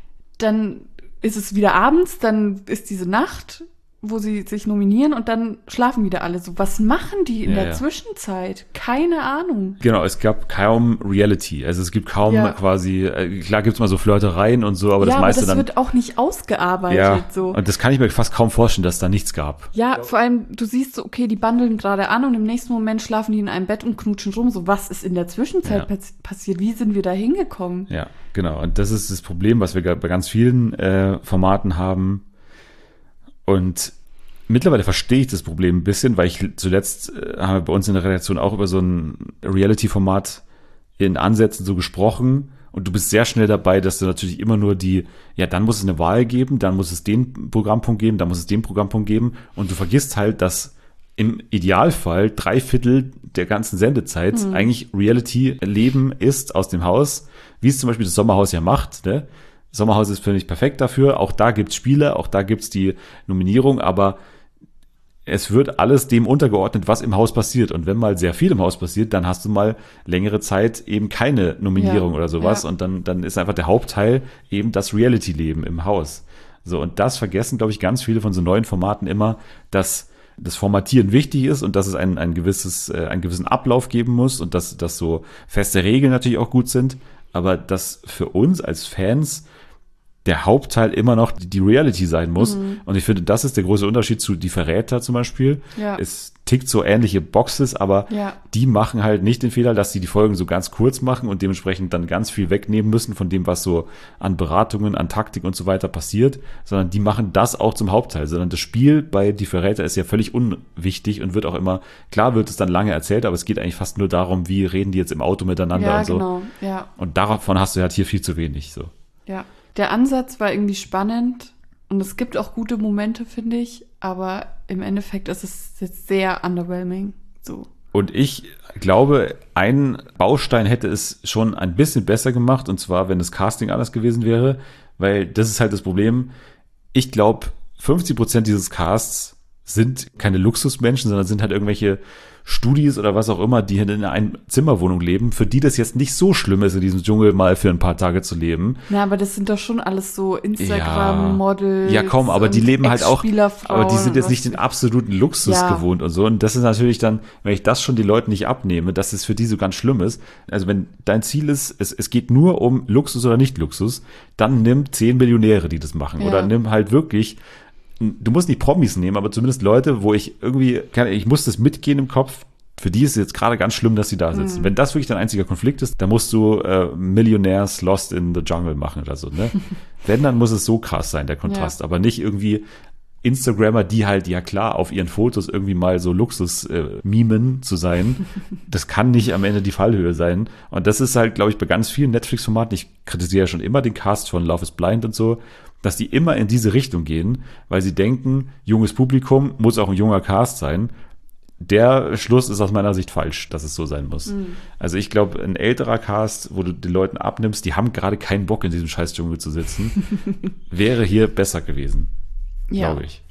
Dann ist es wieder abends, dann ist diese Nacht, wo sie sich nominieren und dann schlafen wieder alle so. Was machen die in Ja, der ja. Zwischenzeit? Keine Ahnung. Genau, es gab kaum Reality. Also es gibt kaum Ja. quasi, äh, klar gibt's mal so Flirtereien und so, aber ja, das meiste aber das dann. wird auch nicht ausgearbeitet. Ja, so. und das kann ich mir fast kaum vorstellen, dass da nichts gab. Ja, vor allem, du siehst so, okay, die bandeln gerade an und im nächsten Moment schlafen die in einem Bett und knutschen rum. So, was ist in der Zwischenzeit Ja. pass- passiert? Wie sind wir da hingekommen? Ja, genau. Und das ist das Problem, was wir ga- bei ganz vielen äh, Formaten haben. Und mittlerweile verstehe ich das Problem ein bisschen, weil ich zuletzt äh, haben wir bei uns in der Redaktion auch über so ein Reality-Format in Ansätzen so gesprochen. Und du bist sehr schnell dabei, dass du natürlich immer nur die, ja, dann muss es eine Wahl geben, dann muss es den Programmpunkt geben, dann muss es den Programmpunkt geben. Und du vergisst halt, dass im Idealfall drei Viertel der ganzen Sendezeit Mhm. eigentlich Reality-Leben ist aus dem Haus, wie es zum Beispiel das Sommerhaus ja macht, ne? Sommerhaus ist, finde ich, perfekt dafür. Auch da gibt's Spiele, auch da gibt's die Nominierung, aber es wird alles dem untergeordnet, was im Haus passiert. Und wenn mal sehr viel im Haus passiert, dann hast du mal längere Zeit eben keine Nominierung Ja, oder sowas. ja. Und dann, dann ist einfach der Hauptteil eben das Reality-Leben im Haus. So, und das vergessen, glaube ich, ganz viele von so neuen Formaten immer, dass das Formatieren wichtig ist und dass es ein, ein gewisses, äh, einen gewissen Ablauf geben muss und dass, dass so feste Regeln natürlich auch gut sind. Aber dass für uns als Fans der Hauptteil immer noch die, die Reality sein muss. Mhm. Und ich finde, das ist der große Unterschied zu Die Verräter zum Beispiel. Ja. Es tickt so ähnliche Boxes, aber Ja. die machen halt nicht den Fehler, dass sie die Folgen so ganz kurz machen und dementsprechend dann ganz viel wegnehmen müssen von dem, was so an Beratungen, an Taktik und so weiter passiert, sondern die machen das auch zum Hauptteil. Sondern das Spiel bei Die Verräter ist ja völlig unwichtig und wird auch immer, klar wird es dann lange erzählt, aber es geht eigentlich fast nur darum, wie reden die jetzt im Auto miteinander Ja, und so. genau. Ja, Und davon hast du halt hier viel zu wenig. So. ja. Der Ansatz war irgendwie spannend und es gibt auch gute Momente, finde ich, aber im Endeffekt ist es jetzt sehr underwhelming. So. Und ich glaube, ein Baustein hätte es schon ein bisschen besser gemacht, und zwar, wenn das Casting anders gewesen wäre, weil das ist halt das Problem. Ich glaube, fünfzig Prozent dieses Casts sind keine Luxusmenschen, sondern sind halt irgendwelche Studis oder was auch immer, die in einer Einzimmerwohnung leben, für die das jetzt nicht so schlimm ist, in diesem Dschungel mal für ein paar Tage zu leben. Na, aber das sind doch schon alles so Instagram-Models. Ja, komm, aber die leben halt auch, aber die sind jetzt was- nicht den absoluten Luxus Ja. gewohnt und so. Und das ist natürlich dann, wenn ich das schon die Leuten nicht abnehme, dass es für die so ganz schlimm ist. Also wenn dein Ziel ist, es, es geht nur um Luxus oder nicht Luxus, dann nimm zehn Millionäre, die das machen. Ja. Oder nimm halt wirklich, du musst nicht Promis nehmen, aber zumindest Leute, wo ich irgendwie, keine- ich muss das mitgehen im Kopf, für die ist es jetzt gerade ganz schlimm, dass sie da sitzen. Mhm. Wenn das wirklich dein einziger Konflikt ist, dann musst du äh, Millionärs Lost in the Jungle machen oder so, ne? Wenn, dann muss es so krass sein, der Kontrast. Ja. Aber nicht irgendwie Instagrammer, die halt, ja klar, auf ihren Fotos irgendwie mal so Luxus-Mimen zu sein. Das kann nicht am Ende die Fallhöhe sein. Und das ist halt, glaube ich, bei ganz vielen Netflix-Formaten, ich kritisiere ja schon immer den Cast von Love is Blind und so, dass die immer in diese Richtung gehen, weil sie denken, junges Publikum muss auch ein junger Cast sein. Der Schluss ist aus meiner Sicht falsch, dass es so sein muss. Mhm. Also ich glaube, ein älterer Cast, wo du den Leuten abnimmst, die haben gerade keinen Bock, in diesem Scheißdschungel zu sitzen, wäre hier besser gewesen, Ja. glaube ich.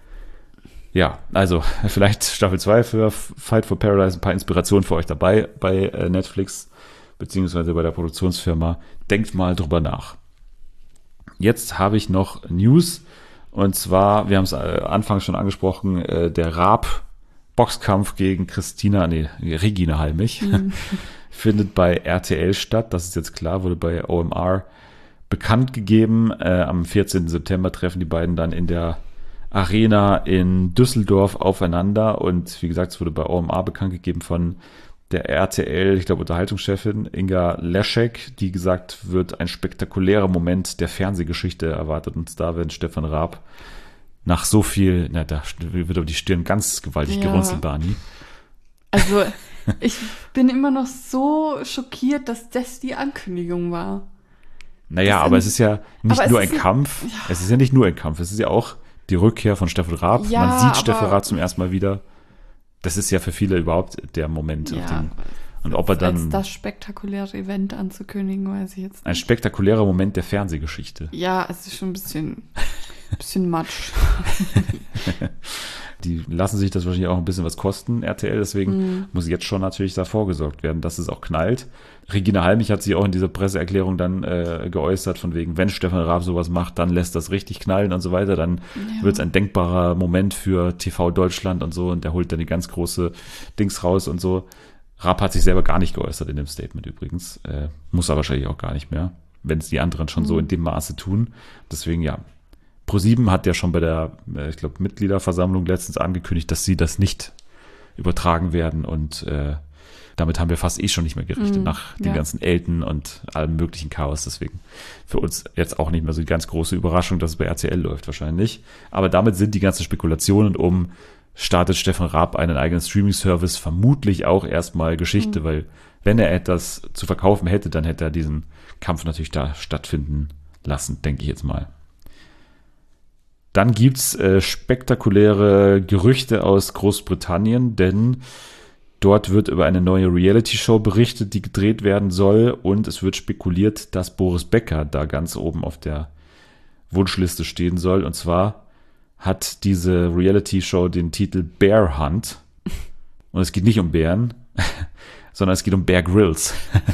Ja, also vielleicht Staffel zwei für Fight for Paradise, ein paar Inspirationen für euch dabei bei äh, Netflix, beziehungsweise bei der Produktionsfirma. Denkt mal drüber nach. Jetzt habe ich noch News, und zwar, wir haben es äh, anfangs schon angesprochen, äh, der Raab Boxkampf gegen Christina, nee, Regina Halmich, findet bei R T L statt. Das ist jetzt klar, wurde bei O M R bekannt gegeben. Äh, am vierzehnten September treffen die beiden dann in der Arena in Düsseldorf aufeinander. Und wie gesagt, es wurde bei O M R bekannt gegeben von der R T L, ich glaube, Unterhaltungschefin Inga Leschek, die gesagt wird, ein spektakulärer Moment der Fernsehgeschichte erwartet uns da, wenn Stefan Raab nach so viel, na, da wird aber die Stirn ganz gewaltig Ja. gerunzelt, Barney. Also, ich bin immer noch so schockiert, dass das die Ankündigung war. Naja, Das aber sind- es ist ja nicht aber es nur ist ein ein- Kampf. Es ist ja nicht nur ein Kampf. Es ist ja auch die Rückkehr von Stefan Raab. Ja, Man sieht aber- Stefan Raab zum ersten Mal wieder. Das ist ja für viele überhaupt der Moment. Auf Ja, den, und ob er als dann das spektakuläre Event anzukündigen, weiß ich jetzt ein nicht. spektakulärer Moment der Fernsehgeschichte. Ja, es ist schon ein bisschen, bisschen matsch. Die lassen sich das wahrscheinlich auch ein bisschen was kosten, R T L. Deswegen Mhm. muss jetzt schon natürlich da vorgesorgt werden, dass es auch knallt. Regina Halmich hat sich auch in dieser Presseerklärung dann äh, geäußert, von wegen, wenn Stefan Raab sowas macht, dann lässt das richtig knallen und so weiter. Dann Ja. wird es ein denkbarer Moment für T V Deutschland und so. Und der holt dann die ganz große Dings raus und so. Raab hat sich selber gar nicht geäußert in dem Statement übrigens. Äh, muss er wahrscheinlich auch gar nicht mehr, wenn es die anderen schon so Mhm. in dem Maße tun. Deswegen, ja. ProSieben hat ja schon bei der, äh, ich glaube, Mitgliederversammlung letztens angekündigt, dass sie das nicht übertragen werden. Und äh, damit haben wir fast eh schon nicht mehr gerichtet, Mhm, nach den ja. ganzen Elten und allem möglichen Chaos. Deswegen für uns jetzt auch nicht mehr so die ganz große Überraschung, dass es bei R T L läuft wahrscheinlich. Aber damit sind die ganzen Spekulationen um, startet Stefan Raab einen eigenen Streaming-Service, vermutlich auch erstmal Geschichte, Mhm. weil wenn er etwas zu verkaufen hätte, dann hätte er diesen Kampf natürlich da stattfinden lassen, denke ich jetzt mal. Dann gibt's äh, spektakuläre Gerüchte aus Großbritannien, denn dort wird über eine neue Reality-Show berichtet, die gedreht werden soll, und es wird spekuliert, dass Boris Becker da ganz oben auf der Wunschliste stehen soll. Und zwar hat diese Reality-Show den Titel Bear Hunt. Und es geht nicht um Bären, sondern es geht um Bear Grylls.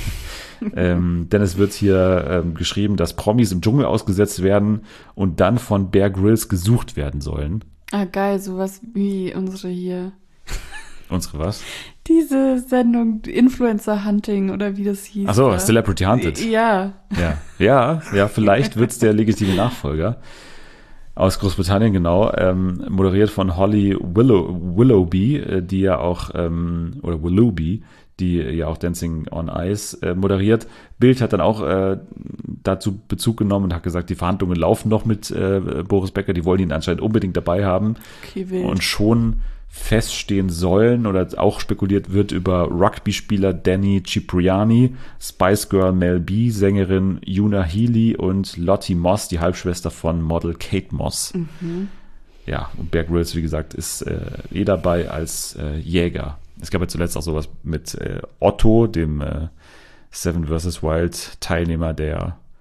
ähm, denn es wird hier ähm, geschrieben, dass Promis im Dschungel ausgesetzt werden und dann von Bear Grylls gesucht werden sollen. Ah, geil, sowas wie unsere hier. Unsere was? Diese Sendung Influencer Hunting oder wie das hieß. Ach so, da. Celebrity Hunted. Ja. Ja, ja, ja, vielleicht wird's der legitime Nachfolger. Aus Großbritannien, genau, ähm, moderiert von Holly Willow, Willoughby, äh, die ja auch, ähm, oder Willoughby, die ja auch Dancing on Ice äh, moderiert. Bild hat dann auch äh, dazu Bezug genommen und hat gesagt, die Verhandlungen laufen noch mit äh, Boris Becker, die wollen ihn anscheinend unbedingt dabei haben. Okay, wild. Und schon feststehen sollen oder auch spekuliert wird über Rugby-Spieler Danny Cipriani, Spice Girl Mel B, Sängerin Una Healy und Lottie Moss, die Halbschwester von Model Kate Moss. Mhm. Ja, und Bear Grylls, wie gesagt, ist äh, eh dabei als äh, Jäger. Es gab ja zuletzt auch sowas mit äh, Otto, dem äh, Seven versus. Wild Teilnehmer, der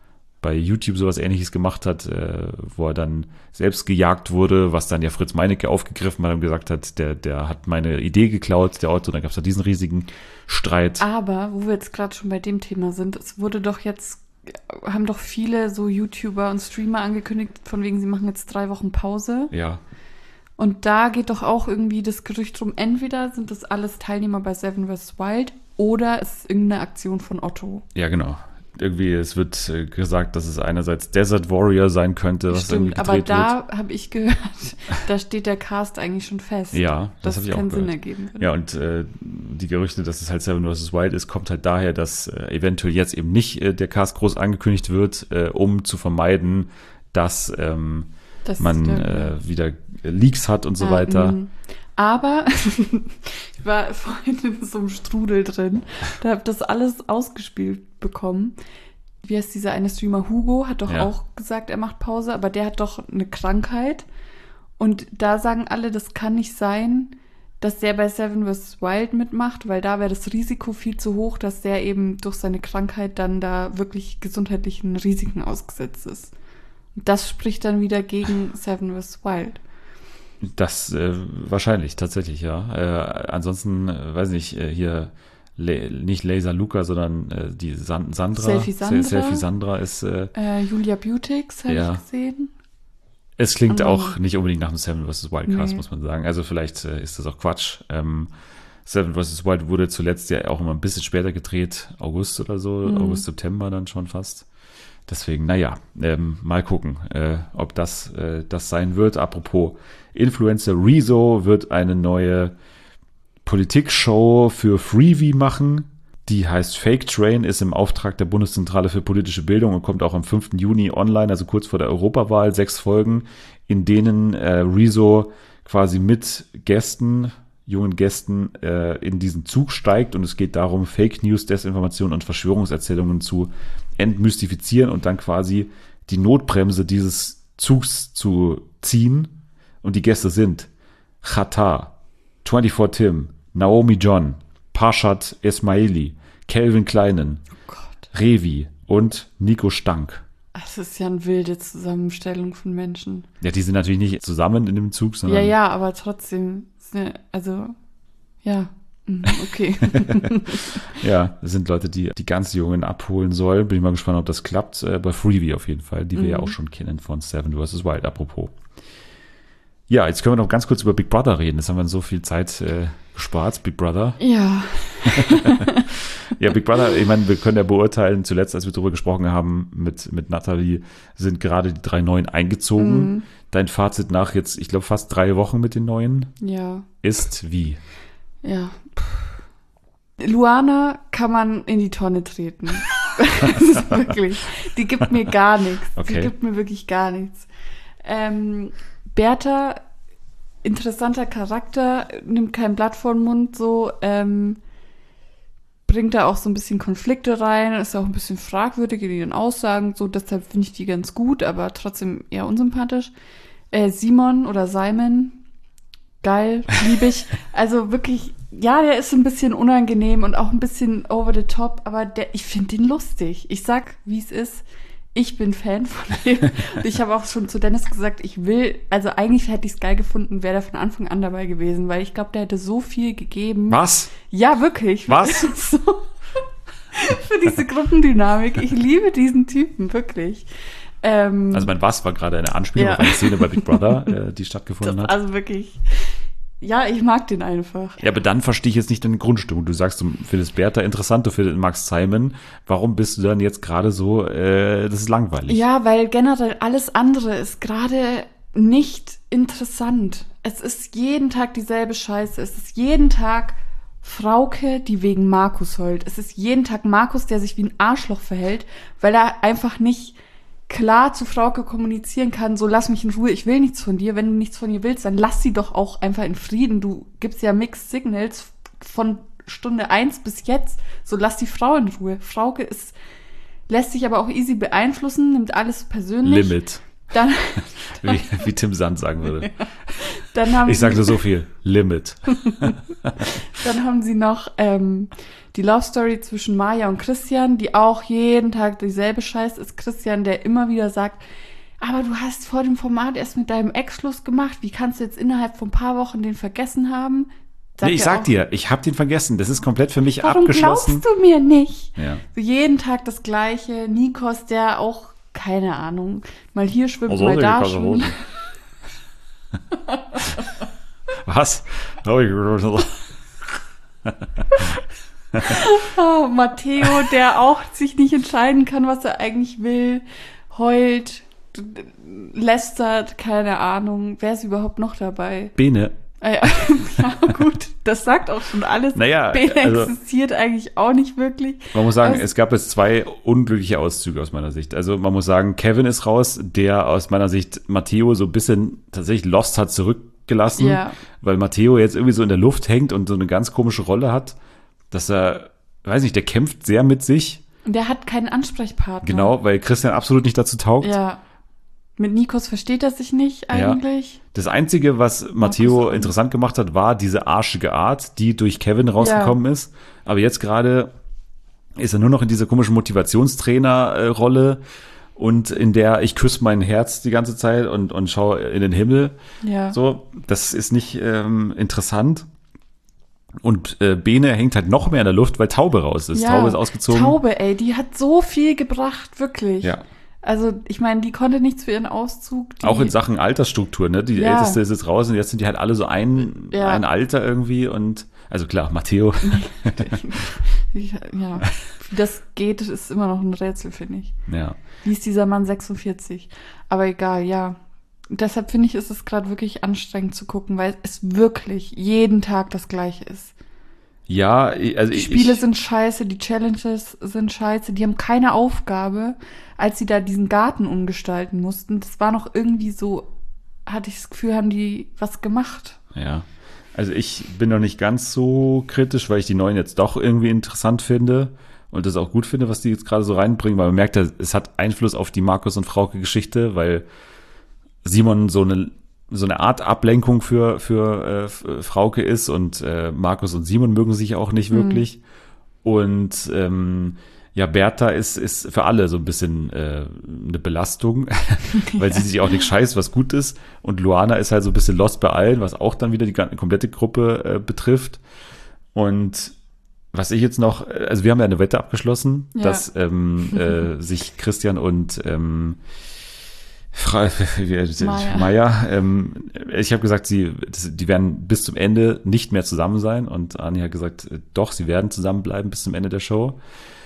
bei YouTube sowas Ähnliches gemacht hat, äh, wo er dann selbst gejagt wurde, was dann ja Fritz Meinecke aufgegriffen hat und gesagt hat, der, der hat meine Idee geklaut, der Otto, dann gab es da diesen riesigen Streit. Aber, wo wir jetzt gerade schon bei dem Thema sind, es wurde doch jetzt, haben doch viele so YouTuber und Streamer angekündigt, von wegen, sie machen jetzt drei Wochen Pause. Ja. Und da geht doch auch irgendwie das Gerücht drum, entweder sind das alles Teilnehmer bei Seven versus. Wild oder es ist irgendeine Aktion von Otto. Ja, genau. Irgendwie, es wird äh, gesagt, dass es einerseits Desert Warrior sein könnte, was Stimmt, irgendwie aber gedreht da habe ich gehört, da steht der Cast eigentlich schon fest. Ja, das dass habe es ich auch keinen gehört. Sinn ergeben würde. Ja, und äh, die Gerüchte, dass es halt Seven versus. Wild ist, kommt halt daher, dass äh, eventuell jetzt eben nicht äh, der Cast groß angekündigt wird, äh, um zu vermeiden, dass ähm, Das man ist der- äh, wieder Leaks hat und so Ja, weiter. mh. Aber ich war vorhin in so einem Strudel drin. Da habe das alles ausgespielt bekommen. Wie heißt dieser eine Streamer? Hugo hat doch Ja. auch gesagt, er macht Pause, aber der hat doch eine Krankheit. Und da sagen alle, das kann nicht sein, dass der bei Seven versus. Wild mitmacht, weil da wäre das Risiko viel zu hoch, dass der eben durch seine Krankheit dann da wirklich gesundheitlichen Risiken ausgesetzt ist. Und das spricht dann wieder gegen Seven versus. Wild. Das äh, wahrscheinlich, tatsächlich, ja. Äh, ansonsten, äh, weiß nicht, äh, hier Le- nicht Laser Luca, sondern äh, die San- Sandra. Selfie Sandra. Se- Selfie Sandra ist, äh, Äh, Julia Beautix habe Ja. ich gesehen. es klingt Aber- auch nicht unbedingt nach einem Seven versus. Wild Cast, Nee. muss man sagen. Also vielleicht äh, ist das auch Quatsch. Ähm, Seven versus. Wild wurde zuletzt ja auch immer ein bisschen später gedreht, August oder so, Mhm. August, September dann schon fast. Deswegen, naja, ähm, mal gucken, äh, ob das äh, das sein wird. Apropos Influencer, Rezo wird eine neue Politikshow für Freevee machen. Die heißt Fake Train, ist im Auftrag der Bundeszentrale für politische Bildung und kommt auch am fünften Juni online, also kurz vor der Europawahl. Sechs Folgen, in denen äh, Rezo quasi mit Gästen, jungen Gästen, äh, in diesen Zug steigt und es geht darum, Fake News, Desinformation und Verschwörungserzählungen zu entmystifizieren und dann quasi die Notbremse dieses Zugs zu ziehen. Und die Gäste sind Xatar, vierundzwanzig Tim, Naomi John, Parshad Esmaili, Calvin Kleinen, Oh Gott. Revi und Nico Stank. Das ist ja eine wilde Zusammenstellung von Menschen. Ja, die sind natürlich nicht zusammen in dem Zug, sondern Ja, ja, aber trotzdem. ist eine- Also, ja. Mhm, okay. ja, das sind Leute, die die ganz Jungen abholen sollen. Bin ich mal gespannt, ob das klappt. Äh, bei Freevee auf jeden Fall, die wir ja Mhm. auch schon kennen von Seven versus. Wild, apropos. Ja, jetzt können wir noch ganz kurz über Big Brother reden. Das haben wir in so viel Zeit äh, gespart, Big Brother. Ja. Ja, Big Brother, ich meine, wir können ja beurteilen, zuletzt, als wir darüber gesprochen haben mit, mit Nathalie, sind gerade die drei Neuen eingezogen. Mhm. Dein Fazit nach jetzt, ich glaube, fast drei Wochen mit den Neuen Ja. ist wie? Ja. Luana kann man in die Tonne treten. Das ist wirklich. Die gibt mir gar nichts. Okay. Die gibt mir wirklich gar nichts. Ähm, Bertha, interessanter Charakter, nimmt kein Blatt vor den Mund, so, ähm, bringt da auch so ein bisschen Konflikte rein, ist auch ein bisschen fragwürdig in ihren Aussagen, so, deshalb finde ich die ganz gut, aber trotzdem eher unsympathisch. Äh, Simon oder Simon, geil, liebe ich. Also wirklich, ja, der ist ein bisschen unangenehm und auch ein bisschen over the top, aber der, ich finde den lustig. Ich sag, wie es ist. Ich bin Fan von dem. Und ich habe auch schon zu Dennis gesagt, ich will, also eigentlich hätte ich es geil gefunden, wäre der von Anfang an dabei gewesen, weil ich glaube, der hätte so viel gegeben. Was? Ja, wirklich. Was? So. Für diese Gruppendynamik. Ich liebe diesen Typen, wirklich. Ähm, Also mein Was war gerade eine Anspielung Ja. auf eine Szene bei Big Brother, äh, die stattgefunden das, hat. also wirklich. Ja, ich mag den einfach. Ja, aber dann verstehe ich jetzt nicht deine Grundstimmung. Du sagst, du findest Bertha interessant, du findest Max Simon. Warum bist du dann jetzt gerade so, äh, das ist langweilig? Ja, weil generell alles andere ist gerade nicht interessant. Es ist jeden Tag dieselbe Scheiße. Es ist jeden Tag Frauke, die wegen Markus heult. Es ist jeden Tag Markus, der sich wie ein Arschloch verhält, weil er einfach nicht klar zu Frauke kommunizieren kann, so lass mich in Ruhe, ich will nichts von dir. Wenn du nichts von ihr willst, dann lass sie doch auch einfach in Frieden. Du gibst ja Mixed Signals von Stunde eins bis jetzt. So lass die Frau in Ruhe. Frauke ist, lässt sich aber auch easy beeinflussen, nimmt alles persönlich. Limit, Dann, wie, wie Tim Sand sagen würde. Dann haben Ich sage sie, nur so viel. Limit. dann haben sie noch ähm, die Love Story zwischen Maya und Christian, die auch jeden Tag dieselbe Scheiß ist. Christian, der immer wieder sagt, aber du hast vor dem Format erst mit deinem Ex Schluss gemacht. Wie kannst du jetzt innerhalb von ein paar Wochen den vergessen haben? Sagt Nee, ich er sag auch, dir, ich habe den vergessen. Das ist komplett für mich warum abgeschlossen. glaubst du mir nicht? Ja. So jeden Tag das Gleiche. Nikos, der auch, keine Ahnung, mal hier schwimmt, mal da schwimmt. Was? Oh, Matteo, der auch sich nicht entscheiden kann, was er eigentlich will, heult, lästert, keine Ahnung. Wer ist überhaupt noch dabei? Bene. Ah, ja. Ja, gut, das sagt auch schon alles. Naja, Bene also- existiert eigentlich auch nicht wirklich. Man muss sagen, Also- es gab jetzt zwei unglückliche Auszüge aus meiner Sicht. Also man muss sagen, Kevin ist raus, der aus meiner Sicht Matteo so ein bisschen tatsächlich Lost hat zurückgelassen, Ja. weil Matteo jetzt irgendwie so in der Luft hängt und so eine ganz komische Rolle hat, dass er, weiß nicht, der kämpft sehr mit sich, Und der hat keinen Ansprechpartner. genau, weil Christian absolut nicht dazu taugt. Ja. Mit Nikos versteht er sich nicht eigentlich. Das Einzige, was Matteo auch. interessant gemacht hat, war diese arschige Art, die durch Kevin rausgekommen ist. Aber jetzt gerade ist er nur noch in dieser komischen Motivationstrainer-Rolle und in der ich küsse mein Herz die ganze Zeit und, und schaue in den Himmel. Ja. So, das ist nicht ähm, interessant. Und äh, Bene hängt halt noch mehr in der Luft, weil Taube raus ist. Ja. Taube ist ausgezogen. Taube, ey, die hat so viel gebracht, wirklich. Ja. Also, ich meine, die konnte nichts für ihren Auszug. Die, Auch in Sachen Altersstruktur, ne? Die Ja. Älteste ist jetzt raus und jetzt sind die halt alle so ein, Ja. ein Alter irgendwie und, also klar, Matteo. ja, wie das geht, ist immer noch ein Rätsel, finde ich. Ja. Wie ist dieser Mann sechsundvierzig? Aber egal, ja. Deshalb finde ich, ist es gerade wirklich anstrengend zu gucken, weil es wirklich jeden Tag das Gleiche ist. Ja, also Die ich, Spiele ich, sind scheiße, die Challenges sind scheiße, die haben keine Aufgabe, als sie da diesen Garten umgestalten mussten. Das war noch irgendwie so, hatte ich das Gefühl, haben die was gemacht. ja. Also ich bin noch nicht ganz so kritisch, weil ich die neuen jetzt doch irgendwie interessant finde und das auch gut finde, was die jetzt gerade so reinbringen, weil man merkt, es hat Einfluss auf die Markus und Frauke-Geschichte, weil Simon so eine so eine Art Ablenkung für für äh, Frauke ist und äh, Markus und Simon mögen sich auch nicht wirklich. Und ähm, ja, Bertha ist ist für alle so ein bisschen äh, eine Belastung, weil sie sich auch nicht scheißt, was gut ist. Und Luana ist halt so ein bisschen lost bei allen, was auch dann wieder die ganze, komplette Gruppe äh, betrifft. Und was ich jetzt noch, also wir haben ja eine Wette abgeschlossen, Ja. dass ähm, äh, sich Christian und ähm, Fra- Maya. Maya, ähm, ich habe gesagt, sie, das, die werden bis zum Ende nicht mehr zusammen sein und Ani hat gesagt, äh, doch, sie werden zusammenbleiben bis zum Ende der Show.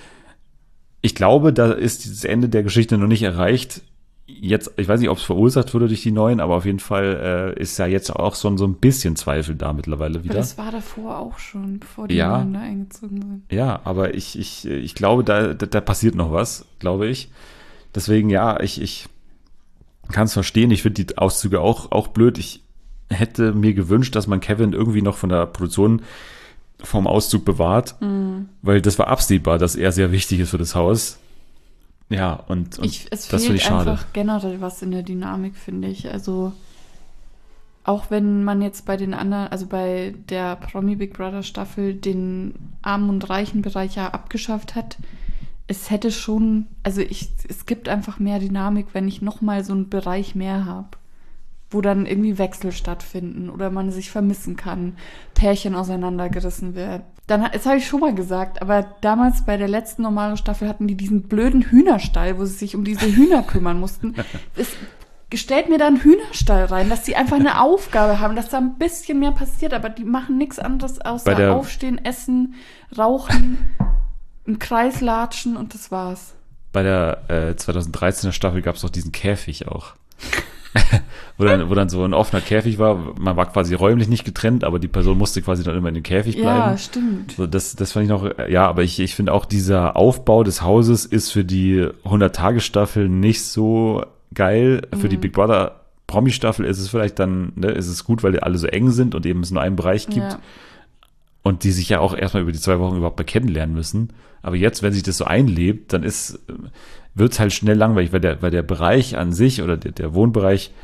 Ich glaube, da ist dieses Ende der Geschichte noch nicht erreicht. Jetzt, ich weiß nicht, ob es verursacht wurde durch die Neuen, aber auf jeden Fall äh, ist ja jetzt auch schon so ein bisschen Zweifel da mittlerweile Aber wieder. das war davor auch schon, bevor die Ja. Neuen da eingezogen sind. Ja, aber ich, ich, ich glaube, da, da, da passiert noch was, glaube ich. Deswegen, ja, ich, ich kann es verstehen. Ich finde die Auszüge auch, auch blöd. Ich hätte mir gewünscht, dass man Kevin irgendwie noch von der Produktion vom Auszug bewahrt, Mhm. weil das war absehbar, dass er sehr wichtig ist für das Haus. Ja, und, und Ich, es das finde fehlt ich schade. einfach generell was in der Dynamik, finde ich. Also auch wenn man jetzt bei den anderen, also bei der Promi Big Brother Staffel den armen und reichen Bereich ja abgeschafft hat, es hätte schon, also ich, es gibt einfach mehr Dynamik, wenn ich nochmal so einen Bereich mehr habe, wo dann irgendwie Wechsel stattfinden oder man sich vermissen kann, Pärchen auseinandergerissen werden. Dann, das habe ich schon mal gesagt, aber damals bei der letzten normalen Staffel hatten die diesen blöden Hühnerstall, wo sie sich um diese Hühner kümmern mussten. Es, stellt mir da einen Hühnerstall rein, dass die einfach eine Aufgabe haben, dass da ein bisschen mehr passiert, aber die machen nichts anderes Bei außer der- aufstehen, essen, rauchen, im Kreis latschen und das war's. Bei der äh, zweitausenddreizehner Staffel gab es doch diesen Käfig auch. wo, dann, wo dann so ein offener Käfig war. Man war quasi räumlich nicht getrennt, aber die Person musste quasi dann immer in dem Käfig bleiben. Ja, stimmt. So, das, das fand ich noch, äh, ja, aber ich, ich finde auch, dieser Aufbau des Hauses ist für die hundert-Tage-Staffel nicht so geil. Für die Big Brother Promi-Staffel ist es vielleicht dann, ne, ist es gut, weil die alle so eng sind und eben es nur einen Bereich gibt. Ja. Und die sich ja auch erstmal über die zwei Wochen überhaupt mal kennenlernen müssen. Aber jetzt, wenn sich das so einlebt, dann ist, wird es halt schnell langweilig, weil der, weil der Bereich an sich oder der, der Wohnbereich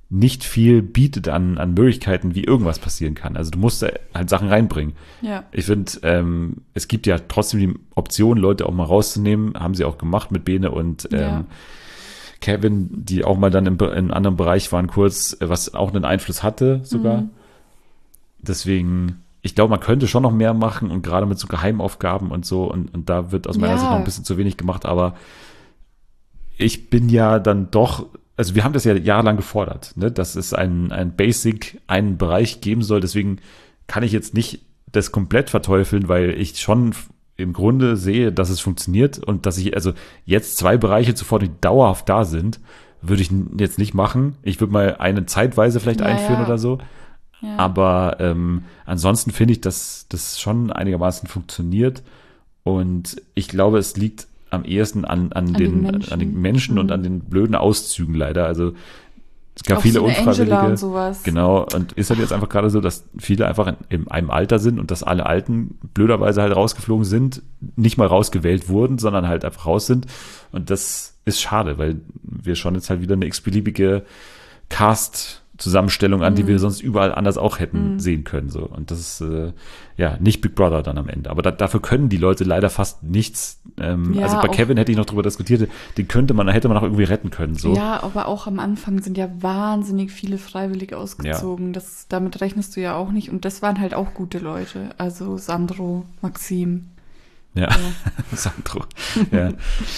nicht viel bietet an, an Möglichkeiten, wie irgendwas passieren kann. Also du musst da halt Sachen reinbringen. Ja. Ich finde, ähm, es gibt ja trotzdem die Option, Leute auch mal rauszunehmen. Haben sie auch gemacht mit Bene und ähm, Ja. Kevin, die auch mal dann im, Be- in einem anderen Bereich waren kurz, äh, was auch einen Einfluss hatte sogar. Mhm. Deswegen, ich glaube, man könnte schon noch mehr machen und gerade mit so Geheimaufgaben und so und, und da wird aus meiner Ja. Sicht noch ein bisschen zu wenig gemacht, aber ich bin ja dann doch, also wir haben das ja jahrelang gefordert, ne, dass es ein, ein Basic, einen Bereich geben soll, deswegen kann ich jetzt nicht das komplett verteufeln, weil ich schon im Grunde sehe, dass es funktioniert und dass ich, also jetzt zwei Bereiche zuvor, die dauerhaft da sind, würde ich n- jetzt nicht machen. Ich würde mal eine zeitweise vielleicht Ja, einführen ja. oder so. Ja. Aber ähm, ansonsten finde ich, dass das schon einigermaßen funktioniert. Und ich glaube, es liegt am ehesten an, an, An den, den Menschen. an den Menschen und Mhm. an den blöden Auszügen leider. Also es gab Auch viele so eine Angela Unfreiwillige. und sowas. Genau, und ist halt jetzt einfach gerade so, dass viele einfach in, in einem Alter sind und dass alle Alten blöderweise halt rausgeflogen sind, nicht mal rausgewählt wurden, sondern halt einfach raus sind. Und das ist schade, weil wir schon jetzt halt wieder eine x-beliebige Cast-Zusammenstellung an, die wir sonst überall anders auch hätten Mhm. sehen können. So. Und das ist äh, ja nicht Big Brother dann am Ende. Aber da, dafür können die Leute leider fast nichts. Ähm, Ja, also bei auch- Kevin hätte ich noch drüber diskutiert, den könnte man, hätte man auch irgendwie retten können. So. Ja, aber auch am Anfang sind ja wahnsinnig viele freiwillig ausgezogen. Das, damit rechnest du ja auch nicht. Und das waren halt auch gute Leute. Also Sandro, Maxim. Ja, Sandro. Ja.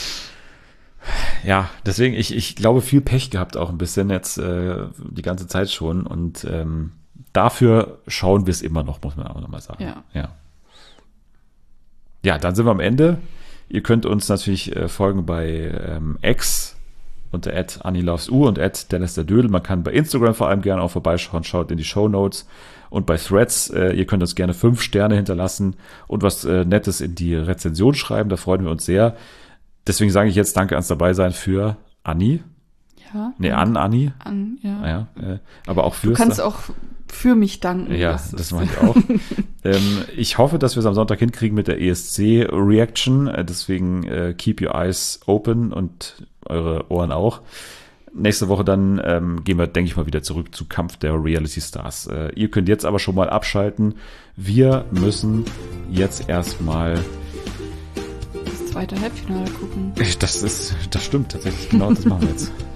Ja, deswegen, ich, ich glaube, viel Pech gehabt auch ein bisschen jetzt äh, die ganze Zeit schon. Und ähm, dafür schauen wir es immer noch, muss man auch nochmal sagen. Ja. ja. Ja, dann sind wir am Ende. Ihr könnt uns natürlich äh, folgen bei ähm, X unter at annilovesu und at Dennis der Dödel. Man kann bei Instagram vor allem gerne auch vorbeischauen, schaut in die Shownotes. Und bei Threads, äh, ihr könnt uns gerne fünf Sterne hinterlassen und was äh, Nettes in die Rezension schreiben. Da freuen wir uns sehr. Deswegen sage ich jetzt Danke ans Dabeisein für Anni. Ja. Nee, an Anni. An, ja. Ah ja, äh, aber auch für Du kannst auch für mich danken. Ja, Das das ist- mache ich auch. ähm, ich hoffe, dass wir es am Sonntag hinkriegen mit der E S C-Reaction. Äh, deswegen äh, keep your eyes open und eure Ohren auch. Nächste Woche dann ähm, gehen wir, denke ich mal, wieder zurück zu Kampf der Reality Stars. Äh, ihr könnt jetzt aber schon mal abschalten. Wir müssen jetzt erstmal. Das zweite Halbfinale gucken. Das ist, das stimmt tatsächlich. Genau, das machen wir jetzt.